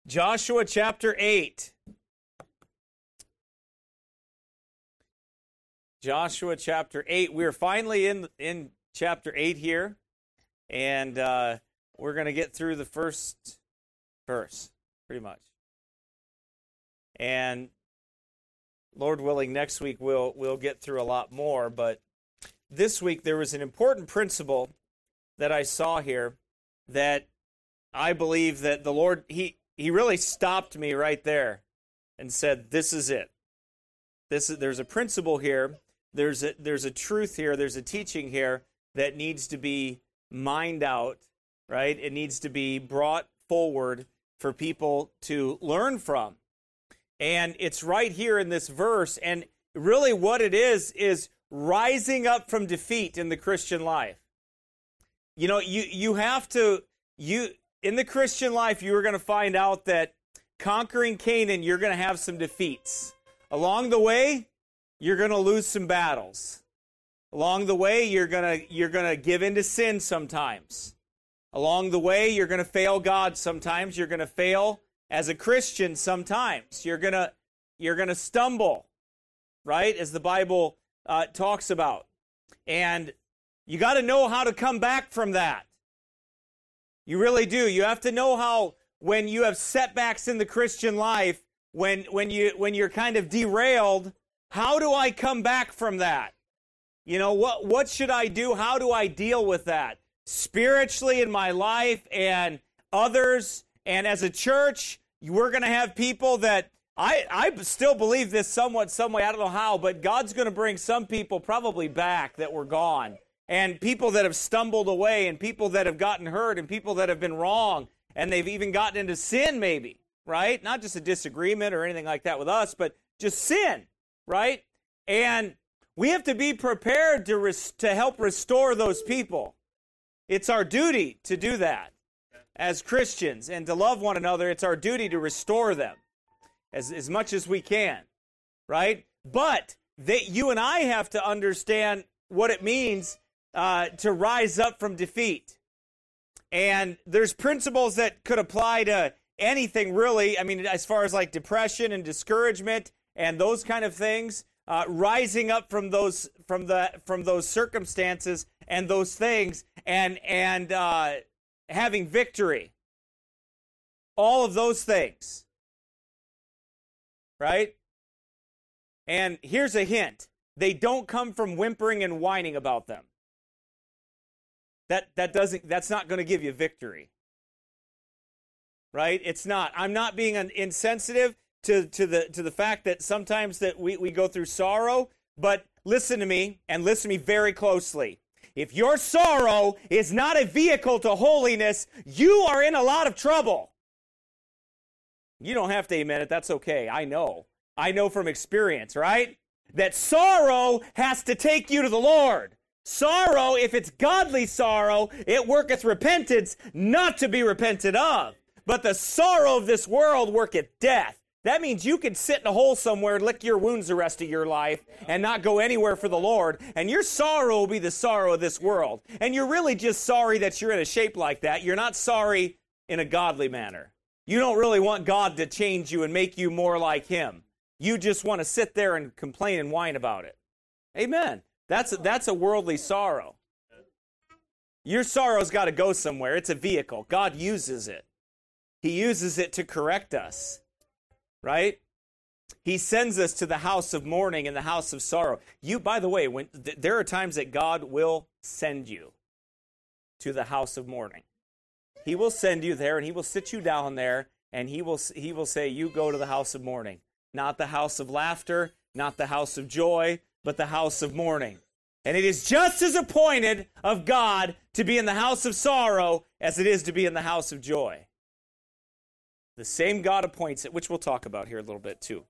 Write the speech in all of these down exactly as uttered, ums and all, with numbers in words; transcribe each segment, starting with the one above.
Joshua chapter eight. Joshua chapter eight. We're finally in in chapter eight here, and uh, we're going to get through the first verse, pretty much. And Lord willing, next week we'll we'll get through a lot more. But this week there was an important principle that I saw here that I believe that the Lord he he really stopped me right there and said, "This is it. This is there's a principle here. There's a there's a truth here. There's a teaching here that needs to be mined out, right? It needs to be brought forward for people to learn from." And it's right here in this verse. And really what it is, is rising up from defeat in the Christian life. You know, you, you have to, you in the Christian life, you are going to find out that conquering Canaan, you're going to have some defeats. Along the way, you're going to lose some battles. Along the way, you're going to, you're going to give into sin sometimes. Along the way, you're going to fail God sometimes. You're going to fail as a Christian sometimes. You're going to, you're going to stumble, right? As the Bible uh, talks about. And you got to know how to come back from that. You really do. You have to know how, when you have setbacks in the Christian life, when when you when you're kind of derailed, how do I come back from that? You know, what what should I do? How do I deal with that? Spiritually in my life and others, and as a church, we're going to have people that, I, I still believe this somewhat, some way, I don't know how, but God's going to bring some people probably back that were gone. And people that have stumbled away, and people that have gotten hurt, and people that have been wrong, and they've even gotten into sin maybe, right? Not just a disagreement or anything like that with us, but just sin, right? And we have to be prepared to res- to help restore those people. It's our duty to do that as Christians, and to love one another. It's our duty to restore them as, as much as we can, right? But that you and I have to understand what it means Uh, to rise up from defeat. And there's principles that could apply to anything really. I mean, as far as like depression and discouragement and those kind of things, uh, rising up from those from the from those circumstances and those things, and and uh, having victory. All of those things, right? And here's a hint: they don't come from whimpering and whining about them. That that doesn't that's not going to give you victory. Right? It's not. I'm not being insensitive to, to the to the fact that sometimes that we, we go through sorrow, but listen to me, and listen to me very closely. If your sorrow is not a vehicle to holiness, you are in a lot of trouble. You don't have to amen it. That's okay. I know. I know from experience, right? That sorrow has to take you to the Lord. Sorrow, if it's godly sorrow, it worketh repentance, not to be repented of. But the sorrow of this world worketh death. That means you can sit in a hole somewhere, lick your wounds the rest of your life, and not go anywhere for the Lord. And your sorrow will be the sorrow of this world. And you're really just sorry that you're in a shape like that. You're not sorry in a godly manner. You don't really want God to change you and make you more like Him. You just want to sit there and complain and whine about it. Amen. That's a, that's a worldly sorrow. Your sorrow's got to go somewhere. It's a vehicle. God uses it. He uses it to correct us, right? He sends us to the house of mourning and the house of sorrow. You, by the way, when th- there are times that God will send you to the house of mourning. He will send you there, and He will sit you down there, and He will He will say, "You go to the house of mourning, not the house of laughter, not the house of joy, but the house of mourning." And it is just as appointed of God to be in the house of sorrow as it is to be in the house of joy. The same God appoints it, which we'll talk about here a little bit too.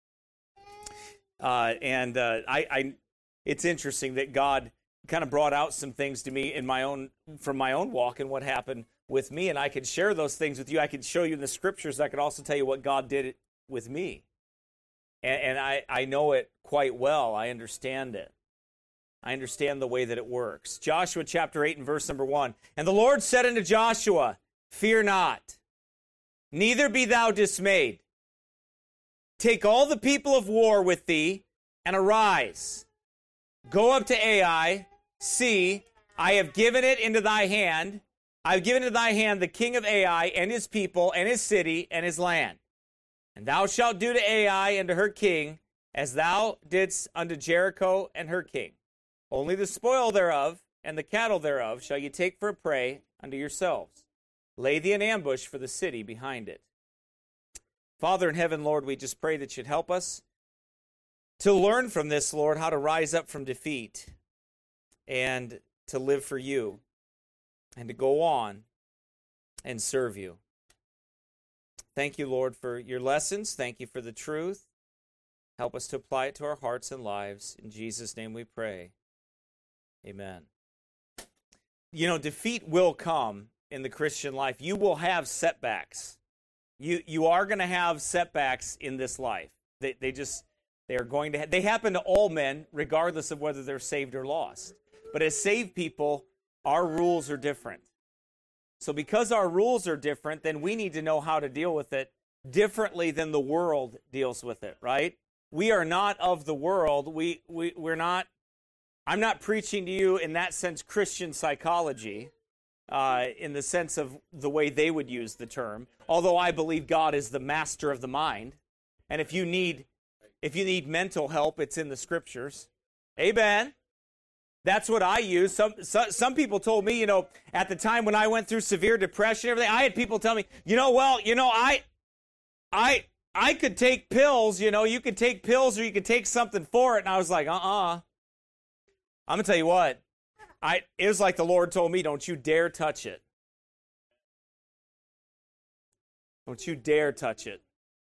Uh, and uh, I, I, it's interesting that God kind of brought out some things to me in my own, from my own walk and what happened with me, and I could share those things with you. I could show you in the scriptures. I could also tell you what God did with me. And, and I, I know it quite well. I understand it. I understand the way that it works. Joshua chapter eight and verse number one. And the Lord said unto Joshua, "Fear not, neither be thou dismayed. Take all the people of war with thee, and arise. Go up to Ai. See, I have given it into thy hand. I have given into thy hand the king of Ai, and his people, and his city, and his land. And thou shalt do to Ai and to her king, as thou didst unto Jericho and her king. Only the spoil thereof, and the cattle thereof, shall ye take for a prey unto yourselves. Lay thee an ambush for the city behind it. Father in heaven, Lord, we just pray that you'd help us to learn from this, Lord, how to rise up from defeat and to live for you and to go on and serve you. Thank you, Lord, for your lessons. Thank you for the truth. Help us to apply it to our hearts and lives. In Jesus' name we pray. Amen. You know, defeat will come in the Christian life. You will have setbacks. You you are going to have setbacks in this life. They they just they are going to ha- they happen to all men, regardless of whether they're saved or lost. But as saved people, our rules are different. So because our rules are different, then we need to know how to deal with it differently than the world deals with it, right? We are not of the world. We we we're not. I'm not preaching to you in that sense Christian psychology. Uh, in the sense of the way they would use the term, although I believe God is the master of the mind, and if you need, if you need mental help, it's in the scriptures. Amen. That's what I use. Some, some some people told me, you know, at the time when I went through severe depression, and everything, I had people tell me, you know, well, you know, I, I, I could take pills. You know, you could take pills, or you could take something for it, and I was like, uh-uh. I'm gonna tell you what. I, it was like the Lord told me, don't you dare touch it. Don't you dare touch it.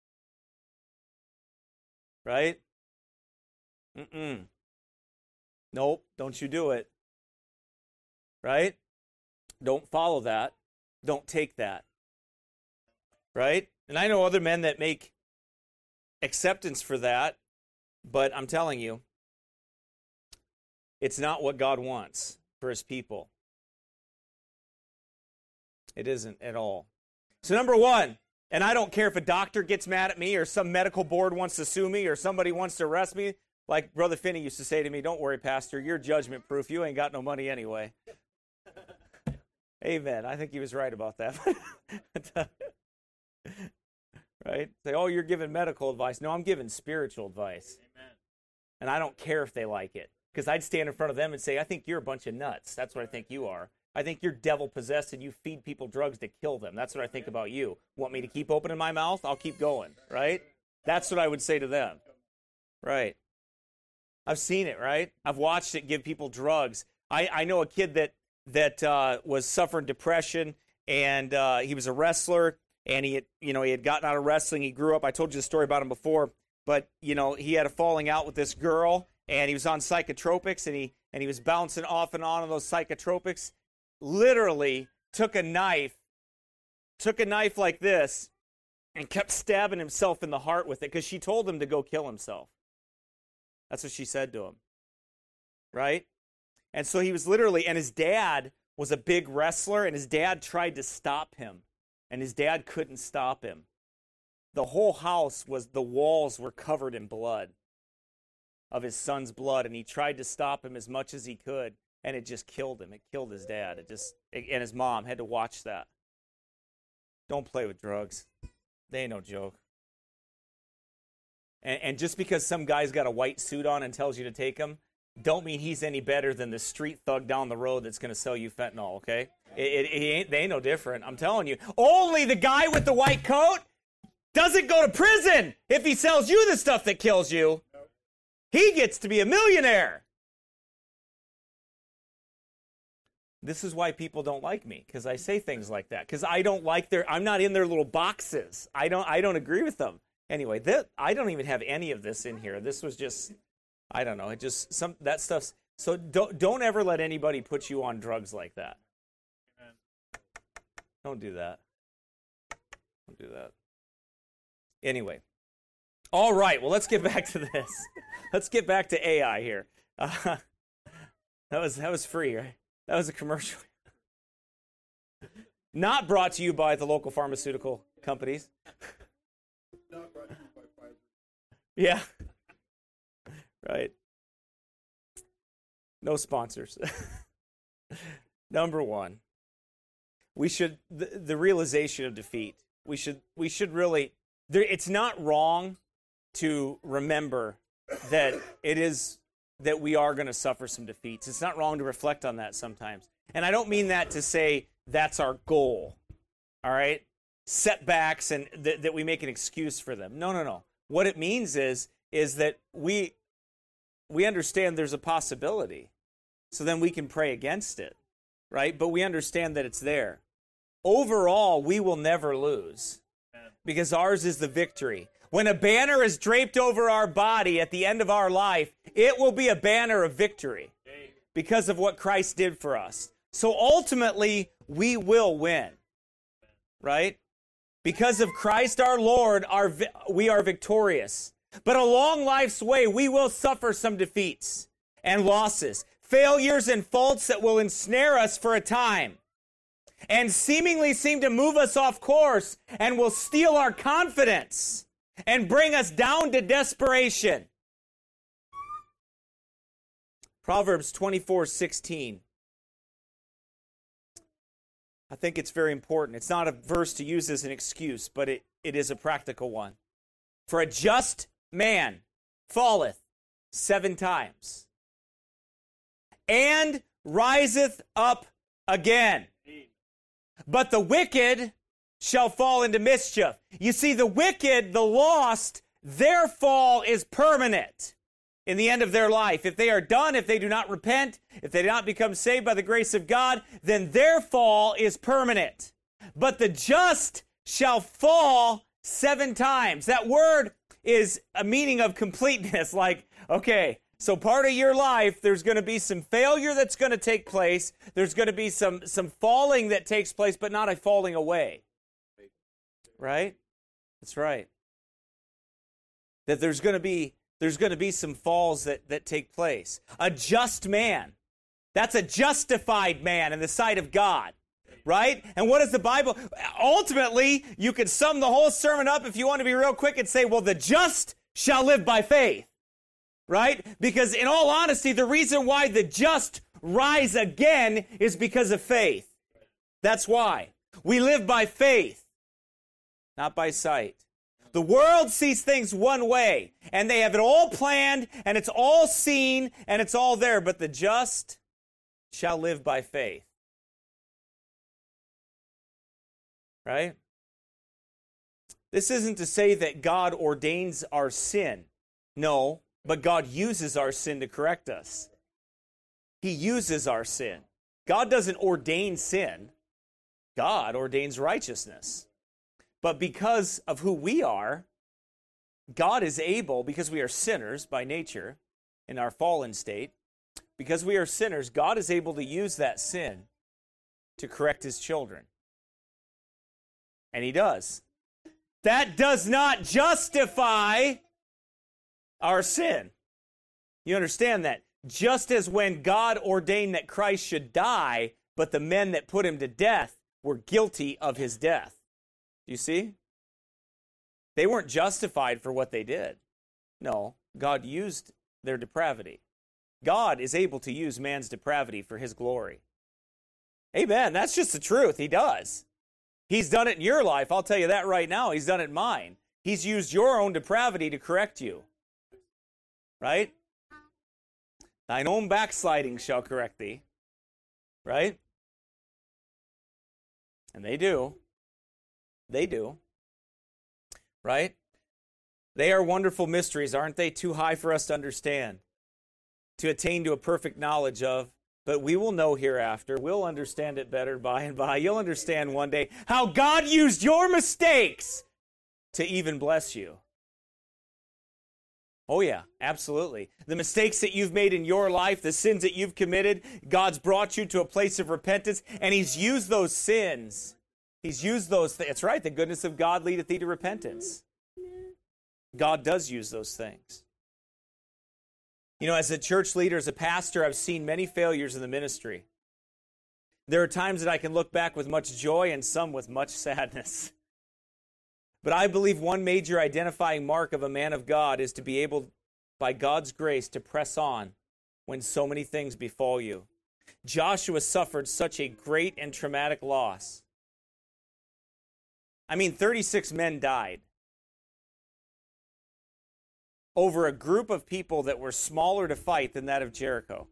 Right? Mm-mm. Nope, don't you do it. Right? Don't follow that. Don't take that. Right? And I know other men that make acceptance for that, but I'm telling you, it's not what God wants for his people. It isn't at all. So number one, and I don't care if a doctor gets mad at me or some medical board wants to sue me or somebody wants to arrest me. Like Brother Finney used to say to me, don't worry, Pastor, you're judgment proof. You ain't got no money anyway. Amen. I think he was right about that. Right? Say, oh, you're giving medical advice. No, I'm giving spiritual advice. Amen. And I don't care if they like it. Because I'd stand in front of them and say, I think you're a bunch of nuts. That's what I think you are. I think you're devil-possessed and you feed people drugs to kill them. That's what I think about you. Want me to keep opening my mouth? I'll keep going, right? That's what I would say to them. Right. I've seen it, right? I've watched it give people drugs. I, I know a kid that, that uh, was suffering depression, and uh, he was a wrestler, and he had, you know, he had gotten out of wrestling. He grew up. I told you the story about him before, but, you know, he had a falling out with this girl, and he was on psychotropics, and he and he was bouncing off and on on those psychotropics. Literally took a knife, took a knife like this, and kept stabbing himself in the heart with it because she told him to go kill himself. That's what she said to him, right? And so he was literally, and his dad was a big wrestler, and his dad tried to stop him, and his dad couldn't stop him. The whole house was, the walls were covered in blood, of his son's blood, and he tried to stop him as much as he could, and it just killed him. It killed his dad. It just, it, and his mom had to watch that. Don't play with drugs. They ain't no joke. And, and just because some guy's got a white suit on and tells you to take him, don't mean he's any better than the street thug down the road that's going to sell you fentanyl, okay? It, it, it ain't, they ain't no different. I'm telling you. Only the guy with the white coat doesn't go to prison if he sells you the stuff that kills you. He gets to be a millionaire. This is why people don't like me, because I say things like that. Because I don't like their, I'm not in their little boxes. I don't, I don't agree with them. Anyway, that, I don't even have any of this in here. This was just, I don't know. It just, some, that stuff's, so don't, don't ever let anybody put you on drugs like that. Amen. Don't do that. Don't do that. Anyway. All right, well, let's get back to this. Let's get back to A I here. Uh, that was that was free, right? That was a commercial. Not brought to you by the local pharmaceutical companies. Yeah. Right. No sponsors. Number one, we should the, the realization of defeat. We should we should really. There, it's not wrong to remember that it is that we are going to suffer some defeats. It's not wrong to reflect on that sometimes. And I don't mean that to say that's our goal. All right, setbacks and th- that we make an excuse for them. No, no, no. What it means is is that we we understand there's a possibility. So then we can pray against it, right? But we understand that it's there. Overall, we will never lose because ours is the victory. When a banner is draped over our body at the end of our life, it will be a banner of victory because of what Christ did for us. So ultimately, we will win, right? Because of Christ our Lord, our vi- we are victorious. But along life's way, we will suffer some defeats and losses, failures and faults that will ensnare us for a time and seemingly seem to move us off course and will steal our confidence and bring us down to desperation. Proverbs twenty-four sixteen. I think it's very important. It's not a verse to use as an excuse, but it, it is a practical one. For a just man falleth seven times and riseth up again. But the wicked shall fall into mischief. You see, the wicked, the lost, their fall is permanent in the end of their life. If they are done, if they do not repent, if they do not become saved by the grace of God, then their fall is permanent. But the just shall fall seven times. That word is a meaning of completeness. Like, okay, so part of your life, there's going to be some failure that's going to take place. There's going to be some, some falling that takes place, but not a falling away. Right? That's right. That there's going to be there's going to be some falls that, that take place. A just man. That's a justified man in the sight of God. Right? And what is the Bible? Ultimately, you could sum the whole sermon up if you want to be real quick and say, well, the just shall live by faith. Right? Because in all honesty, the reason why the just rise again is because of faith. That's why. We live by faith, not by sight. The world sees things one way, and they have it all planned, and it's all seen, and it's all there. But the just shall live by faith. Right? This isn't to say that God ordains our sin. No. But God uses our sin to correct us. He uses our sin. God doesn't ordain sin. God ordains righteousness. But because of who we are, God is able, because we are sinners by nature in our fallen state, because we are sinners, God is able to use that sin to correct his children. And he does. That does not justify our sin. You understand that? Just as when God ordained that Christ should die, but the men that put him to death were guilty of his death. You see? They weren't justified for what they did. No, God used their depravity. God is able to use man's depravity for his glory. Amen. That's just the truth. He does. He's done it in your life. I'll tell you that right now. He's done it in mine. He's used your own depravity to correct you. Right? Thine own backsliding shall correct thee. Right? And they do. They do. Right? They are wonderful mysteries, aren't they? Too high for us to understand, to attain to a perfect knowledge of. But we will know hereafter. We'll understand it better by and by. You'll understand one day how God used your mistakes to even bless you. Oh yeah, absolutely. The mistakes that you've made in your life, the sins that you've committed, God's brought you to a place of repentance, and he's used those sins. He's used those things. That's right, the goodness of God leadeth thee to repentance. God does use those things. You know, as a church leader, as a pastor, I've seen many failures in the ministry. There are times that I can look back with much joy and some with much sadness. But I believe one major identifying mark of a man of God is to be able, by God's grace, to press on when so many things befall you. Joshua suffered such a great and traumatic loss. I mean, thirty-six men died over a group of people that were smaller to fight than that of Jericho.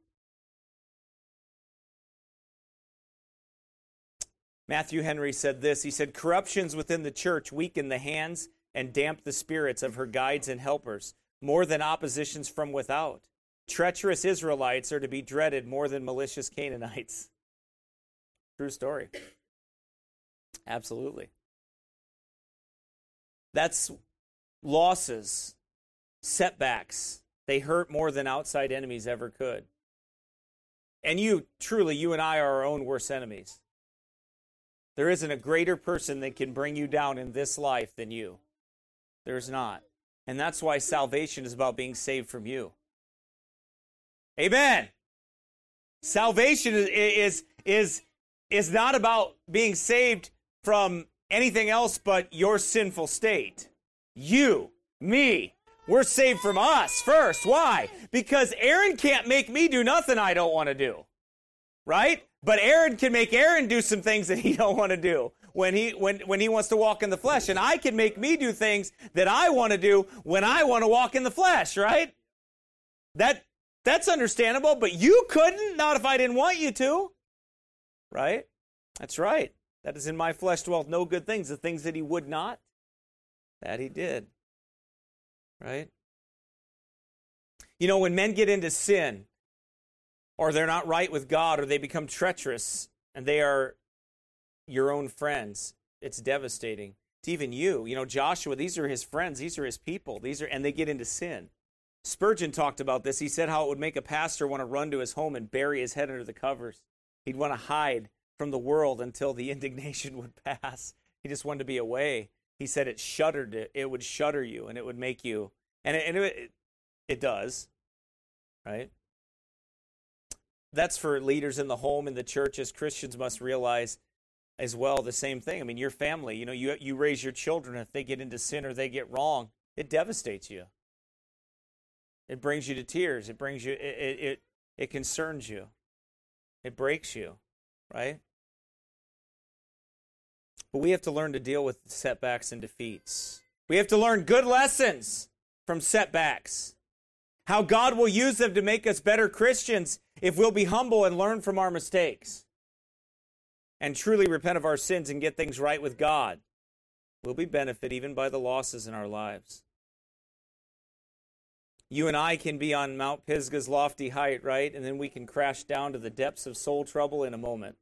Matthew Henry said this. He said, corruptions within the church weaken the hands and damp the spirits of her guides and helpers more than oppositions from without. Treacherous Israelites are to be dreaded more than malicious Canaanites. True story. Absolutely. That's losses, setbacks. They hurt more than outside enemies ever could. And you, truly, you and I are our own worst enemies. There isn't a greater person that can bring you down in this life than you. There's not. And that's why salvation is about being saved from you. Amen. Salvation is, is, is, is not about being saved from anything else but your sinful state. You, me, we're saved from us first. Why? Because Aaron can't make me do nothing I don't want to do. Right? But Aaron can make Aaron do some things that he don't want to do when he when, when he wants to walk in the flesh. And I can make me do things that I want to do when I want to walk in the flesh, right? That that's understandable, but you couldn't, not if I didn't want you to. Right? That's right. That is in my flesh dwelt no good things, the things that he would not, that he did. Right? You know, when men get into sin, or they're not right with God, or they become treacherous, and they are your own friends, it's devastating to even you. You know, Joshua, these are his friends, these are his people, these are, and they get into sin. Spurgeon talked about this. He said how it would make a pastor want to run to his home and bury his head under the covers. He'd want to hide from the world until the indignation would pass. He just wanted to be away. He said it shuddered, it, it would shudder you, and it would make you, and it, and it, it does, right? That's for leaders in the home, in the church, as Christians must realize as well the same thing. I mean, your family, you know, you you raise your children. If they get into sin or they get wrong, it devastates you. It brings you to tears. It brings you, it it it, it concerns you. It breaks you, right? But we have to learn to deal with setbacks and defeats. We have to learn good lessons from setbacks. How God will use them to make us better Christians if we'll be humble and learn from our mistakes and truly repent of our sins and get things right with God. We'll be benefited even by the losses in our lives. You and I can be on Mount Pisgah's lofty height, right? And then we can crash down to the depths of soul trouble in a moment.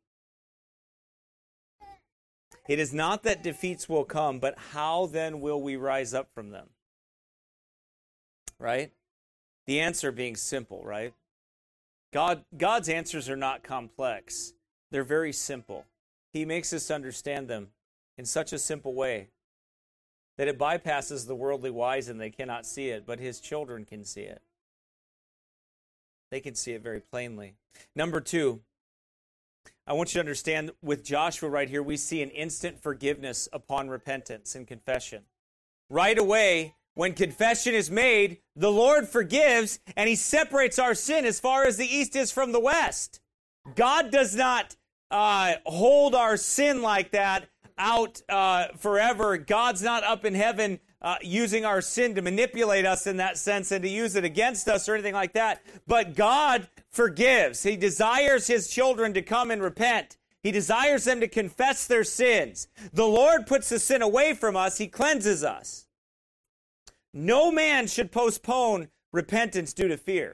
It is not that defeats will come, but how then will we rise up from them? Right? The answer being simple, right? God, God's answers are not complex. They're very simple. He makes us understand them in such a simple way that it bypasses the worldly wise and they cannot see it, but his children can see it. They can see it very plainly. Number two, I want you to understand with Joshua right here, we see an instant forgiveness upon repentance and confession. Right away, when confession is made, the Lord forgives, and he separates our sin as far as the east is from the west. God does not uh, hold our sin like that out uh, forever. God's not up in heaven uh, using our sin to manipulate us in that sense and to use it against us or anything like that. But God forgives. He desires his children to come and repent. He desires them to confess their sins. The Lord puts the sin away from us. He cleanses us. No man should postpone repentance due to fear.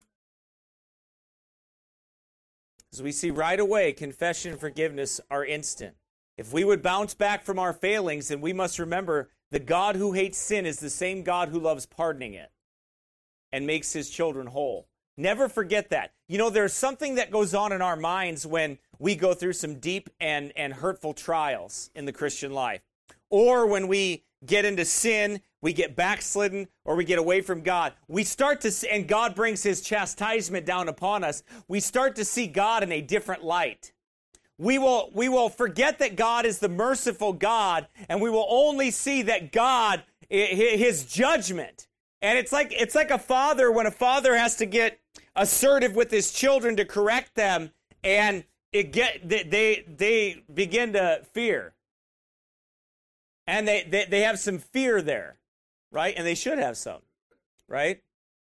As we see right away, confession and forgiveness are instant. If we would bounce back from our failings, then we must remember the God who hates sin is the same God who loves pardoning it and makes his children whole. Never forget that. You know, there's something that goes on in our minds when we go through some deep and, and hurtful trials in the Christian life. Or when we get into sin, we get backslidden, or we get away from God. We start to see, and God brings his chastisement down upon us. We start to see God in a different light. we will, we will forget that God is the merciful God, and we will only see that God, his judgment. And it's like, it's like a father, when a father has to get assertive with his children to correct them, and it get, they, they, they begin to fear. And they, they, they have some fear there, right? And they should have some, right?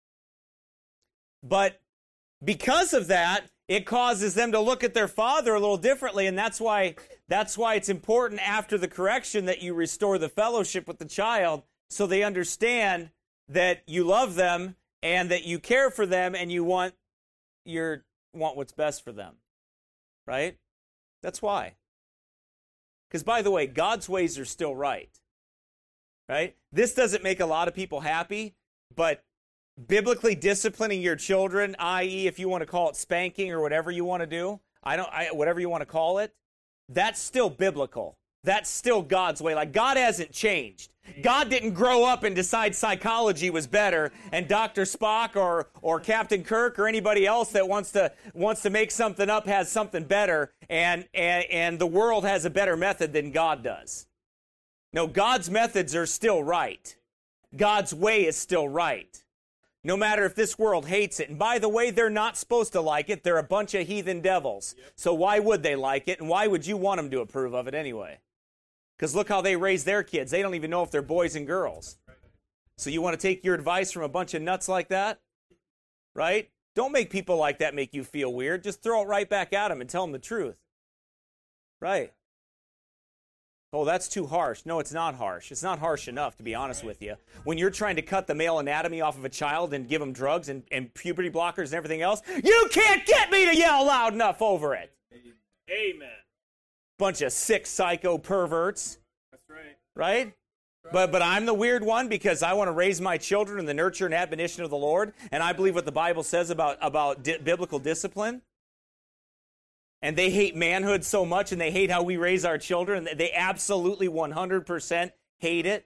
But because of that, it causes them to look at their father a little differently, and that's why that's why it's important after the correction that you restore the fellowship with the child, so they understand that you love them and that you care for them and you want your want what's best for them, right? That's why. Because, by the way, God's ways are still right, right? This doesn't make a lot of people happy, but biblically disciplining your children, that is, if you want to call it spanking or whatever you want to do, I don't, I, whatever you want to call it, that's still biblical. That's still God's way. Like, God hasn't changed. God didn't grow up and decide psychology was better, and Doctor Spock or or Captain Kirk or anybody else that wants to wants to make something up has something better, and and, and the world has a better method than God does. No, God's methods are still right. God's way is still right. No matter if this world hates it. And by the way, they're not supposed to like it. They're a bunch of heathen devils. Yep. So why would they like it? And why would you want them to approve of it anyway? Because look how they raise their kids. They don't even know if they're boys and girls. So you want to take your advice from a bunch of nuts like that? Right? Don't make people like that make you feel weird. Just throw it right back at them and tell them the truth. Right? Oh, that's too harsh. No, it's not harsh. It's not harsh enough, to be honest with you. When you're trying to cut the male anatomy off of a child and give them drugs and, and puberty blockers and everything else, you can't get me to yell loud enough over it. Amen. Bunch of sick psycho perverts. That's right. Right? But but I'm the weird one because I want to raise my children in the nurture and admonition of the Lord, and I believe what the Bible says about, about di- biblical discipline. And they hate manhood so much, and they hate how we raise our children. They absolutely one hundred percent hate it.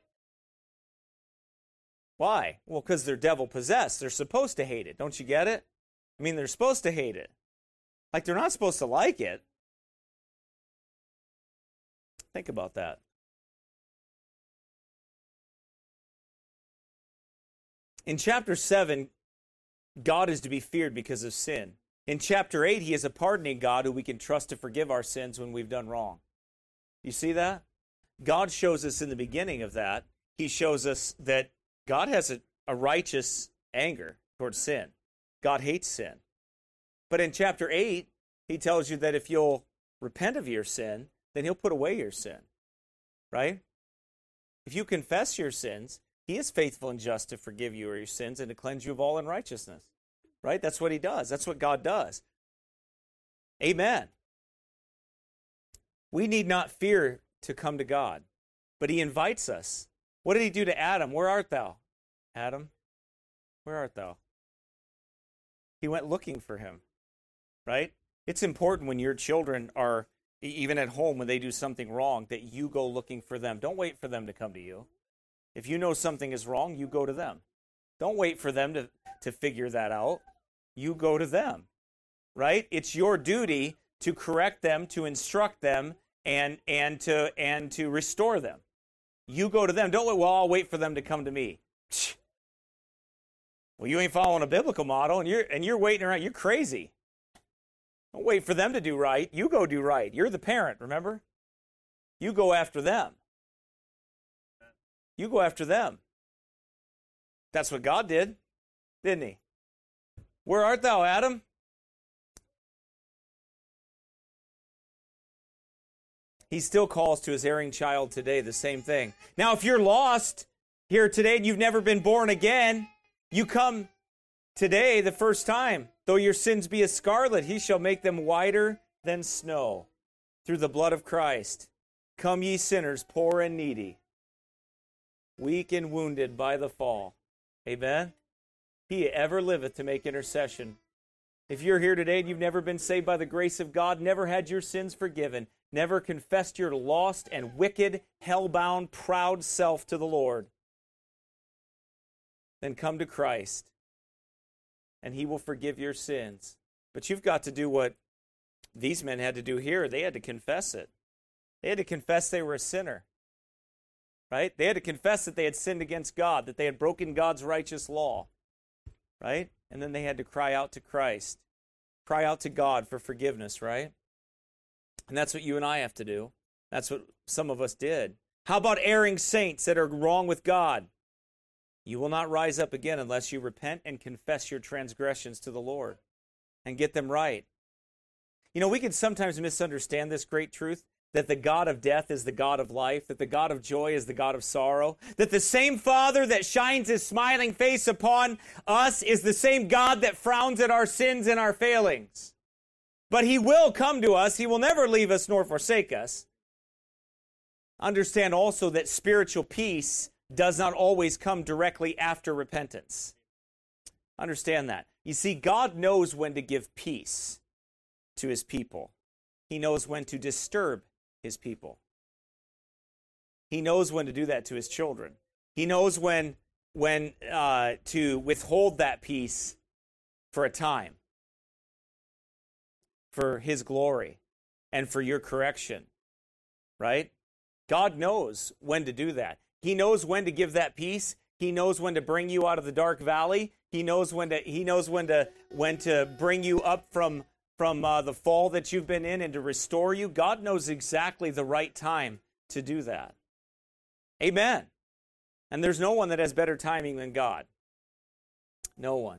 Why? Well, because they're devil-possessed. They're supposed to hate it. Don't you get it? I mean, they're supposed to hate it. Like, they're not supposed to like it. Think about that. In chapter seven, God is to be feared because of sin. In chapter eight, he is a pardoning God who we can trust to forgive our sins when we've done wrong. You see that? God shows us in the beginning of that, he shows us that God has a, a righteous anger towards sin. God hates sin. But in chapter eight, he tells you that if you'll repent of your sin, then he'll put away your sin. Right? If you confess your sins, he is faithful and just to forgive you of your sins and to cleanse you of all unrighteousness. Right? That's what he does. That's what God does. Amen. We need not fear to come to God, but he invites us. What did he do to Adam? Where art thou? Adam, where art thou? He went looking for him. Right? It's important when your children are, even at home, when they do something wrong, that you go looking for them. Don't wait for them to come to you. If you know something is wrong, you go to them. Don't wait for them to, to figure that out. You go to them, right? It's your duty to correct them, to instruct them, and and to and to restore them. You go to them. Don't wait, well, I'll wait for them to come to me. Well, you ain't following a biblical model, and you're and you're waiting around. You're crazy. Don't wait for them to do right. You go do right. You're the parent, remember? You go after them. You go after them. That's what God did, didn't he? Where art thou, Adam? He still calls to his erring child today the same thing. Now, if you're lost here today and you've never been born again, you come today the first time. Though your sins be as scarlet, he shall make them whiter than snow. Through the blood of Christ, come ye sinners, poor and needy, weak and wounded by the fall. Amen? He ever liveth to make intercession. If you're here today and you've never been saved by the grace of God, never had your sins forgiven, never confessed your lost and wicked, hell-bound, proud self to the Lord, then come to Christ, and he will forgive your sins. But you've got to do what, these men had to do here. They had to confess it. They had to confess they were a sinner. Right? They had to confess that they had sinned against God, that they had broken God's righteous law. Right? And then they had to cry out to Christ. Cry out to God for forgiveness, right? And that's what you and I have to do. That's what some of us did. How about erring saints that are wrong with God? You will not rise up again unless you repent and confess your transgressions to the Lord and get them right. You know, we can sometimes misunderstand this great truth, that the God of death is the God of life, that the God of joy is the God of sorrow, that the same Father that shines his smiling face upon us is the same God that frowns at our sins and our failings. But he will come to us. He will never leave us nor forsake us. Understand also that spiritual peace does not always come directly after repentance. Understand that. You see, God knows when to give peace to his people. He knows when to disturb his people. He knows when to do that to his children. He knows when, when uh, to withhold that peace for a time, for his glory and for your correction, right? God knows when to do that. He knows when to give that peace. He knows when to bring you out of the dark valley. He knows when to he knows when to when to bring you up from from uh, the fall that you've been in and to restore you. God knows exactly the right time to do that. Amen. And there's no one that has better timing than God. No one.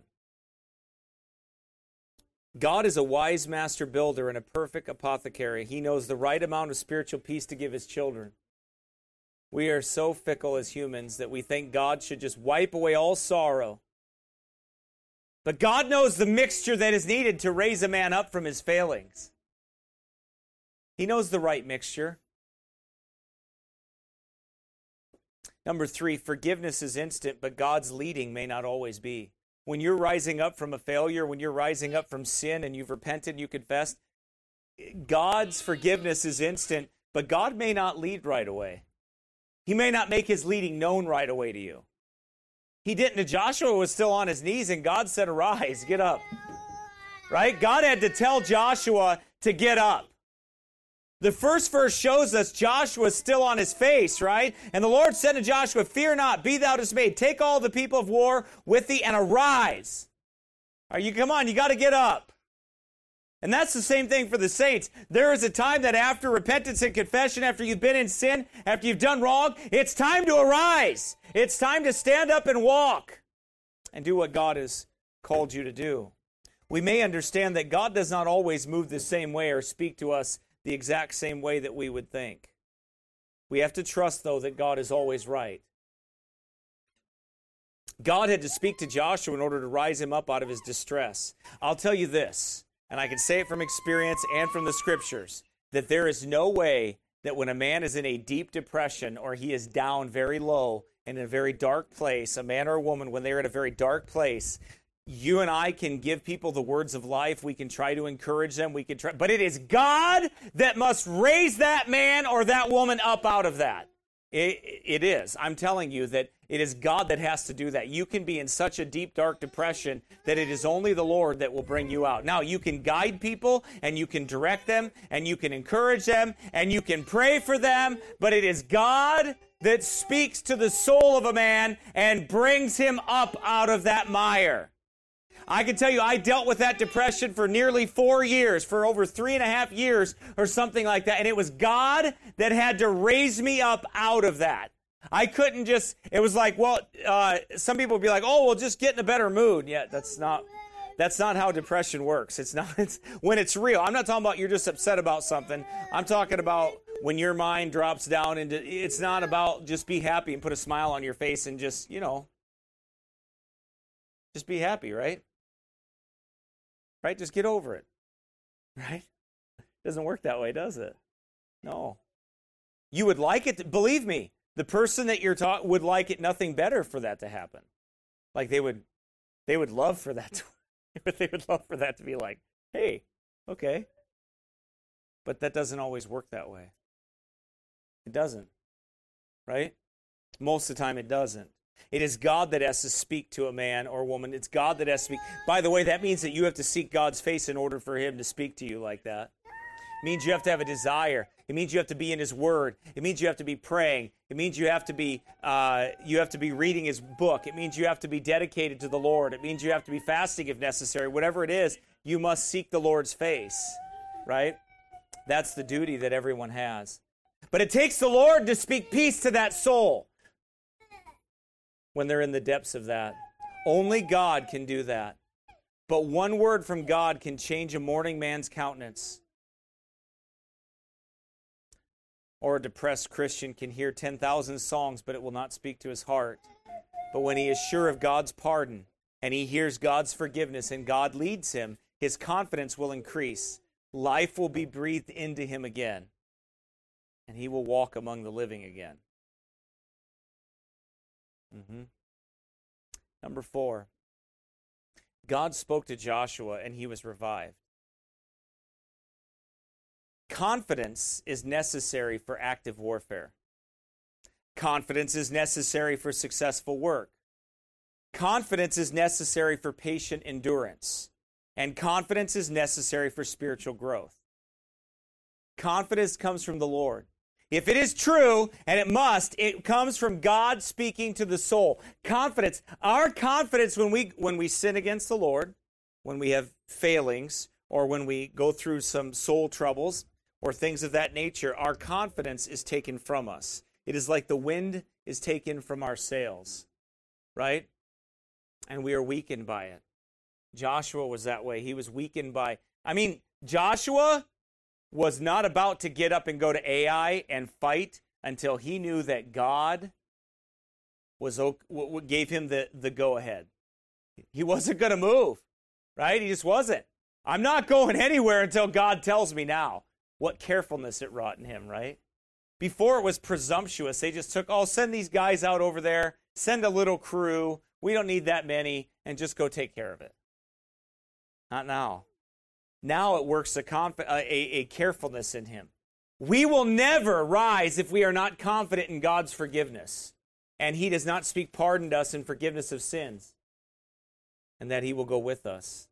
God is a wise master builder and a perfect apothecary. He knows the right amount of spiritual peace to give his children. We are so fickle as humans that we think God should just wipe away all sorrow. But God knows the mixture that is needed to raise a man up from his failings. He knows the right mixture. Number three, forgiveness is instant, but God's leading may not always be. When you're rising up from a failure, when you're rising up from sin and you've repented and you confessed, God's forgiveness is instant, but God may not lead right away. He may not make his leading known right away to you. He didn't. Joshua was still on his knees and God said, arise, get up. Right? God had to tell Joshua to get up. The first verse shows us Joshua's still on his face, right? And the Lord said to Joshua, fear not, be thou dismayed. Take all the people of war with thee and arise. Are you, come on, you got to get up. And that's the same thing for the saints. There is a time that after repentance and confession, after you've been in sin, after you've done wrong, it's time to arise. It's time to stand up and walk and do what God has called you to do. We may understand that God does not always move the same way or speak to us the exact same way that we would think. We have to trust, though, that God is always right. God had to speak to Joshua in order to rise him up out of his distress. I'll tell you this, and I can say it from experience and from the scriptures, that there is no way that when a man is in a deep depression or he is down very low in a very dark place, a man or a woman, when they're in a very dark place, you and I can give people the words of life. We can try to encourage them. We can try, but it is God that must raise that man or that woman up out of that. It, it is. I'm telling you that it is God that has to do that. You can be in such a deep, dark depression that it is only the Lord that will bring you out. Now, you can guide people, and you can direct them, and you can encourage them, and you can pray for them, but it is God that speaks to the soul of a man and brings him up out of that mire. I can tell you, I dealt with that depression for nearly four years, for over three and a half years or something like that. And it was God that had to raise me up out of that. I couldn't just, it was like, well, uh, some people would be like, oh, well, just get in a better mood. Yeah, that's not, that's not how depression works. It's not, it's when it's real. I'm not talking about you're just upset about something. I'm talking about when your mind drops down into, it's not about just be happy and put a smile on your face and just, you know, just be happy, right? Right? Just get over it. Right? Doesn't work that way, does it? No. You would like it to, believe me, the person that you're talking would like it nothing better for that to happen. Like they would they would love for that to they would love for that to be like, hey, okay. But that doesn't always work that way. It doesn't. Right? Most of the time it doesn't. It is God that has to speak to a man or woman. It's God that has to speak. By the way, that means that you have to seek God's face in order for him to speak to you like that. means you have to have a desire. It means you have to be in His Word. It means you have to be praying. It means you have to be uh, you have to be reading His book. It means you have to be dedicated to the Lord. It means you have to be fasting if necessary. Whatever it is, you must seek the Lord's face, right? That's the duty that everyone has. But it takes the Lord to speak peace to that soul when they're in the depths of that. Only God can do that. But one word from God can change a mourning man's countenance. Or a depressed Christian can hear ten thousand songs, but it will not speak to his heart. But when he is sure of God's pardon, and he hears God's forgiveness, and God leads him, his confidence will increase. Life will be breathed into him again, and he will walk among the living again. Mm-hmm. Number four, God spoke to Joshua, and he was revived. Confidence is necessary for active warfare. Confidence is necessary for successful work. Confidence is necessary for patient endurance. And confidence is necessary for spiritual growth. Confidence comes from the Lord. If it is true, and it must, it comes from God speaking to the soul. Confidence, our confidence when we when we sin against the Lord, when we have failings, or when we go through some soul troubles, or things of that nature, our confidence is taken from us. It is like the wind is taken from our sails, right? And we are weakened by it. Joshua was that way. He was weakened by, I mean, Joshua was not about to get up and go to Ai and fight until he knew that God was gave him the, the go-ahead. He wasn't going to move, right? He just wasn't. I'm not going anywhere until God tells me now. What carefulness it wrought in him, right? Before it was presumptuous. They just took, oh, send these guys out over there, send a little crew. We don't need that many, and just go take care of it. Not now. Now it works a, conf- a, a carefulness in him. We will never rise if we are not confident in God's forgiveness. And he does not speak pardon to us and forgiveness of sins. And that he will go with us.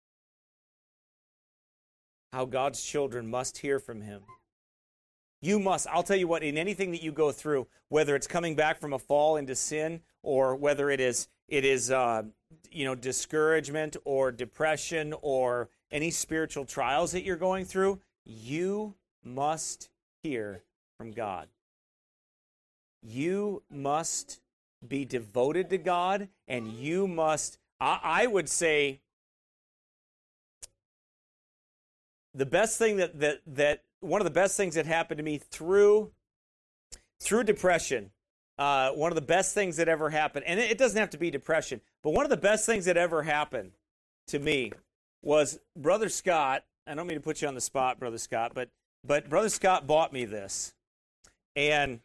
How God's children must hear from him. You must. I'll tell you what, in anything that you go through, whether it's coming back from a fall into sin, or whether it is, it is uh, you know, discouragement or depression or any spiritual trials that you're going through, you must hear from God. You must be devoted to God, and you must, I, I would say, the best thing that, that, that, one of the best things that happened to me through, through depression, uh, one of the best things that ever happened, and it, it doesn't have to be depression, but one of the best things that ever happened to me was Brother Scott. I don't mean to put you on the spot, Brother Scott, but but Brother Scott bought me this. And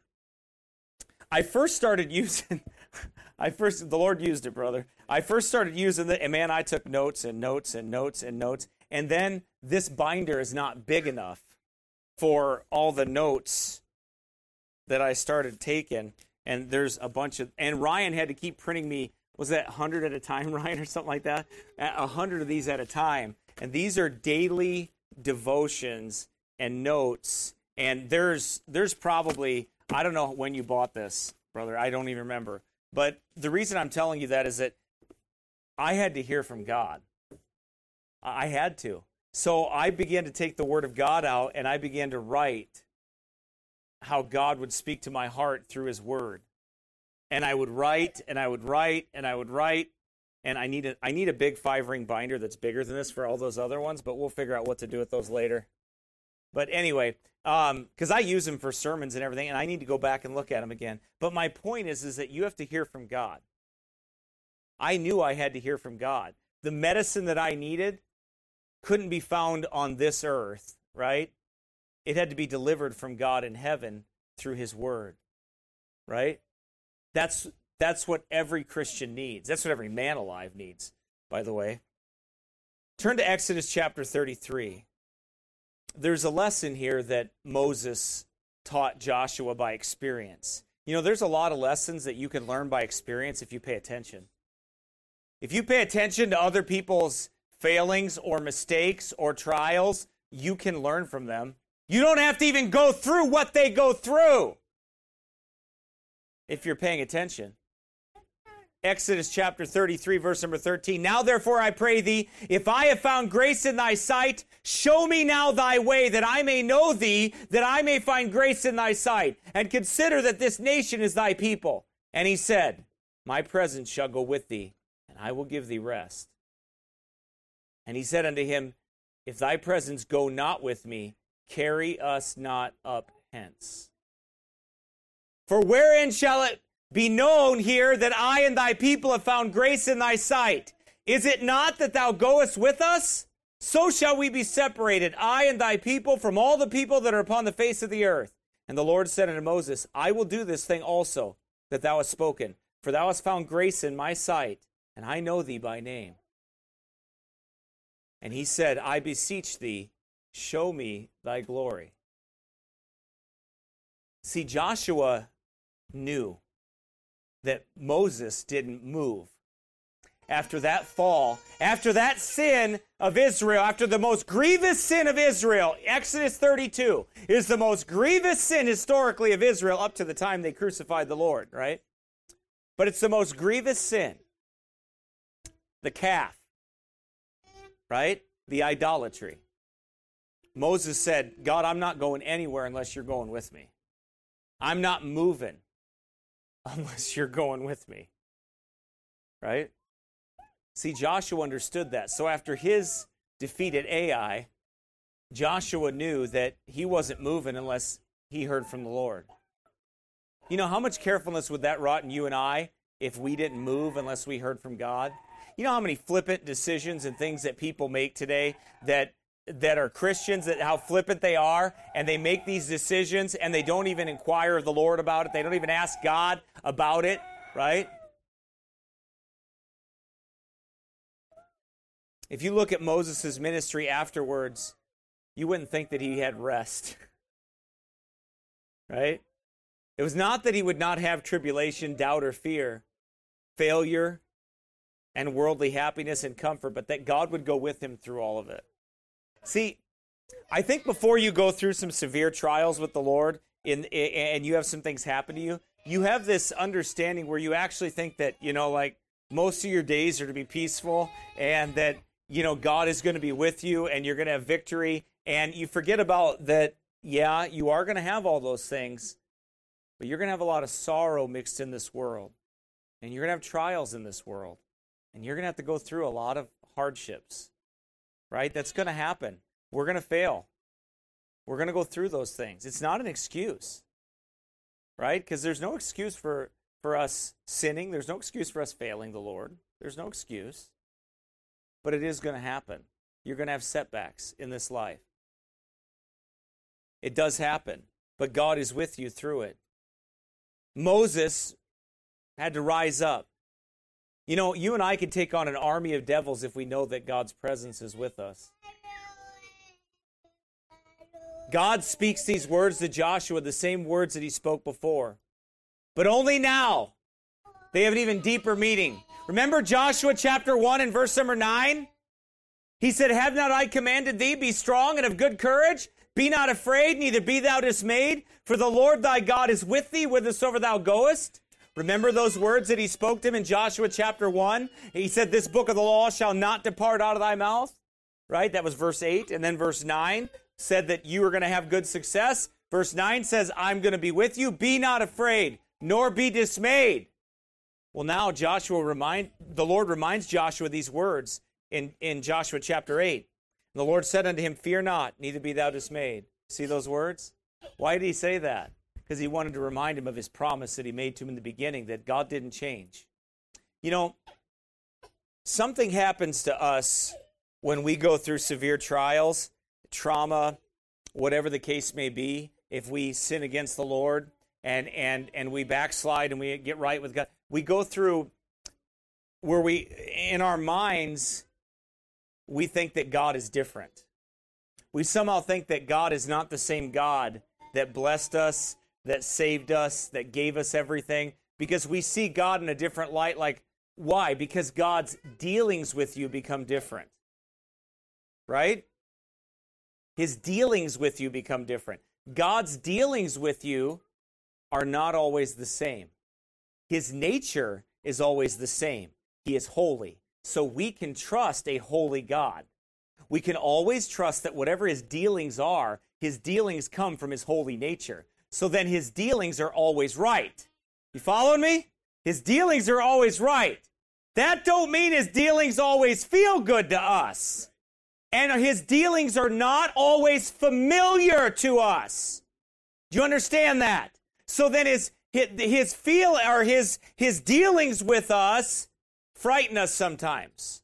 I first started using, I first, the Lord used it, brother. I first started using it, and man, I took notes and notes and notes and notes. And then this binder is not big enough for all the notes that I started taking. And there's a bunch of, and Ryan had to keep printing me, was that one hundred at a time, Ryan, or something like that? one hundred of these at a time. And these are daily devotions and notes. And there's there's probably, I don't know when you bought this, brother. I don't even remember. But the reason I'm telling you that is that I had to hear from God. I had to. So I began to take the Word of God out, and I began to write how God would speak to my heart through His Word. And I would write, and I would write, and I would write, and I need a, I need a big five-ring binder that's bigger than this for all those other ones, but we'll figure out what to do with those later. But anyway, um, because I use them for sermons and everything, and I need to go back and look at them again. But my point is, is that you have to hear from God. I knew I had to hear from God. The medicine that I needed couldn't be found on this earth, right? It had to be delivered from God in heaven through His Word, right? That's that's what every Christian needs. That's what every man alive needs, by the way. Turn to Exodus chapter thirty-three. There's a lesson here that Moses taught Joshua by experience. You know, there's a lot of lessons that you can learn by experience if you pay attention. If you pay attention to other people's failings or mistakes or trials, you can learn from them. You don't have to even go through what they go through if you're paying attention. Exodus chapter thirty-three, verse number thirteen. Now therefore I pray thee, if I have found grace in thy sight, show me now thy way, that I may know thee, that I may find grace in thy sight, and consider that this nation is thy people. And he said, my presence shall go with thee, and I will give thee rest. And he said unto him, if thy presence go not with me, carry us not up hence. For wherein shall it be known here that I and thy people have found grace in thy sight? Is it not that thou goest with us? So shall we be separated, I and thy people, from all the people that are upon the face of the earth. And the Lord said unto Moses, I will do this thing also that thou hast spoken, for thou hast found grace in my sight, and I know thee by name. And he said, I beseech thee, show me thy glory. See, Joshua knew that Moses didn't move. After that fall, after that sin of Israel, after the most grievous sin of Israel, Exodus thirty-two is the most grievous sin historically of Israel up to the time they crucified the Lord, right? But it's the most grievous sin. The calf, right? The idolatry. Moses said, God, I'm not going anywhere unless you're going with me. I'm not moving unless you're going with me. Right? See, Joshua understood that. So after his defeat at Ai, Joshua knew that he wasn't moving unless he heard from the Lord. You know, how much carefulness would that wrought in you and I if we didn't move unless we heard from God? You know how many flippant decisions and things that people make today that that are Christians, that how flippant they are, and they make these decisions and they don't even inquire of the Lord about it. They don't even ask God about it, right? If you look at Moses' ministry afterwards, you wouldn't think that he had rest, right? It was not that he would not have tribulation, doubt, or fear, failure, and worldly happiness and comfort, but that God would go with him through all of it. See, I think before you go through some severe trials with the Lord in, and you have some things happen to you, you have this understanding where you actually think that, you know, like most of your days are to be peaceful and that, you know, God is going to be with you and you're going to have victory. And you forget about that, yeah, you are going to have all those things, but you're going to have a lot of sorrow mixed in this world. And you're going to have trials in this world. And you're going to have to go through a lot of hardships. Right? That's going to happen. We're going to fail. We're going to go through those things. It's not an excuse. Right? Because there's no excuse for, for us sinning. There's no excuse for us failing the Lord. There's no excuse. But it is going to happen. You're going to have setbacks in this life. It does happen. But God is with you through it. Moses had to rise up. You know, you and I could take on an army of devils if we know that God's presence is with us. God speaks these words to Joshua, the same words that he spoke before. But only now. They have an even deeper meaning. Remember Joshua chapter one and verse number nine? He said, have not I commanded thee, be strong and of good courage? Be not afraid, neither be thou dismayed, for the Lord thy God is with thee whithersoever thou goest. Remember those words that he spoke to him in Joshua chapter one? He said, this book of the law shall not depart out of thy mouth. Right? That was verse eight. And then verse nine said that you are going to have good success. Verse nine says, I'm going to be with you. Be not afraid, nor be dismayed. Well, now Joshua remind the Lord reminds Joshua these words in, in Joshua chapter eight. And the Lord said unto him, fear not, neither be thou dismayed. See those words? Why did he say that? Because he wanted to remind him of his promise that he made to him in the beginning, that God didn't change. You know, something happens to us when we go through severe trials, trauma, whatever the case may be, if we sin against the Lord and, and, and we backslide and we get right with God. We go through where we, in our minds, we think that God is different. We somehow think that God is not the same God that blessed us, that saved us, that gave us everything, because we see God in a different light. Like, why? Because God's dealings with you become different. Right? His dealings with you become different. God's dealings with you are not always the same. His nature is always the same. He is holy. So we can trust a holy God. We can always trust that whatever his dealings are, his dealings come from his holy nature. So then his dealings are always right. You following me? His dealings are always right. That don't mean his dealings always feel good to us. And his dealings are not always familiar to us. Do you understand that? So then his his, his feel or his his dealings with us frighten us sometimes.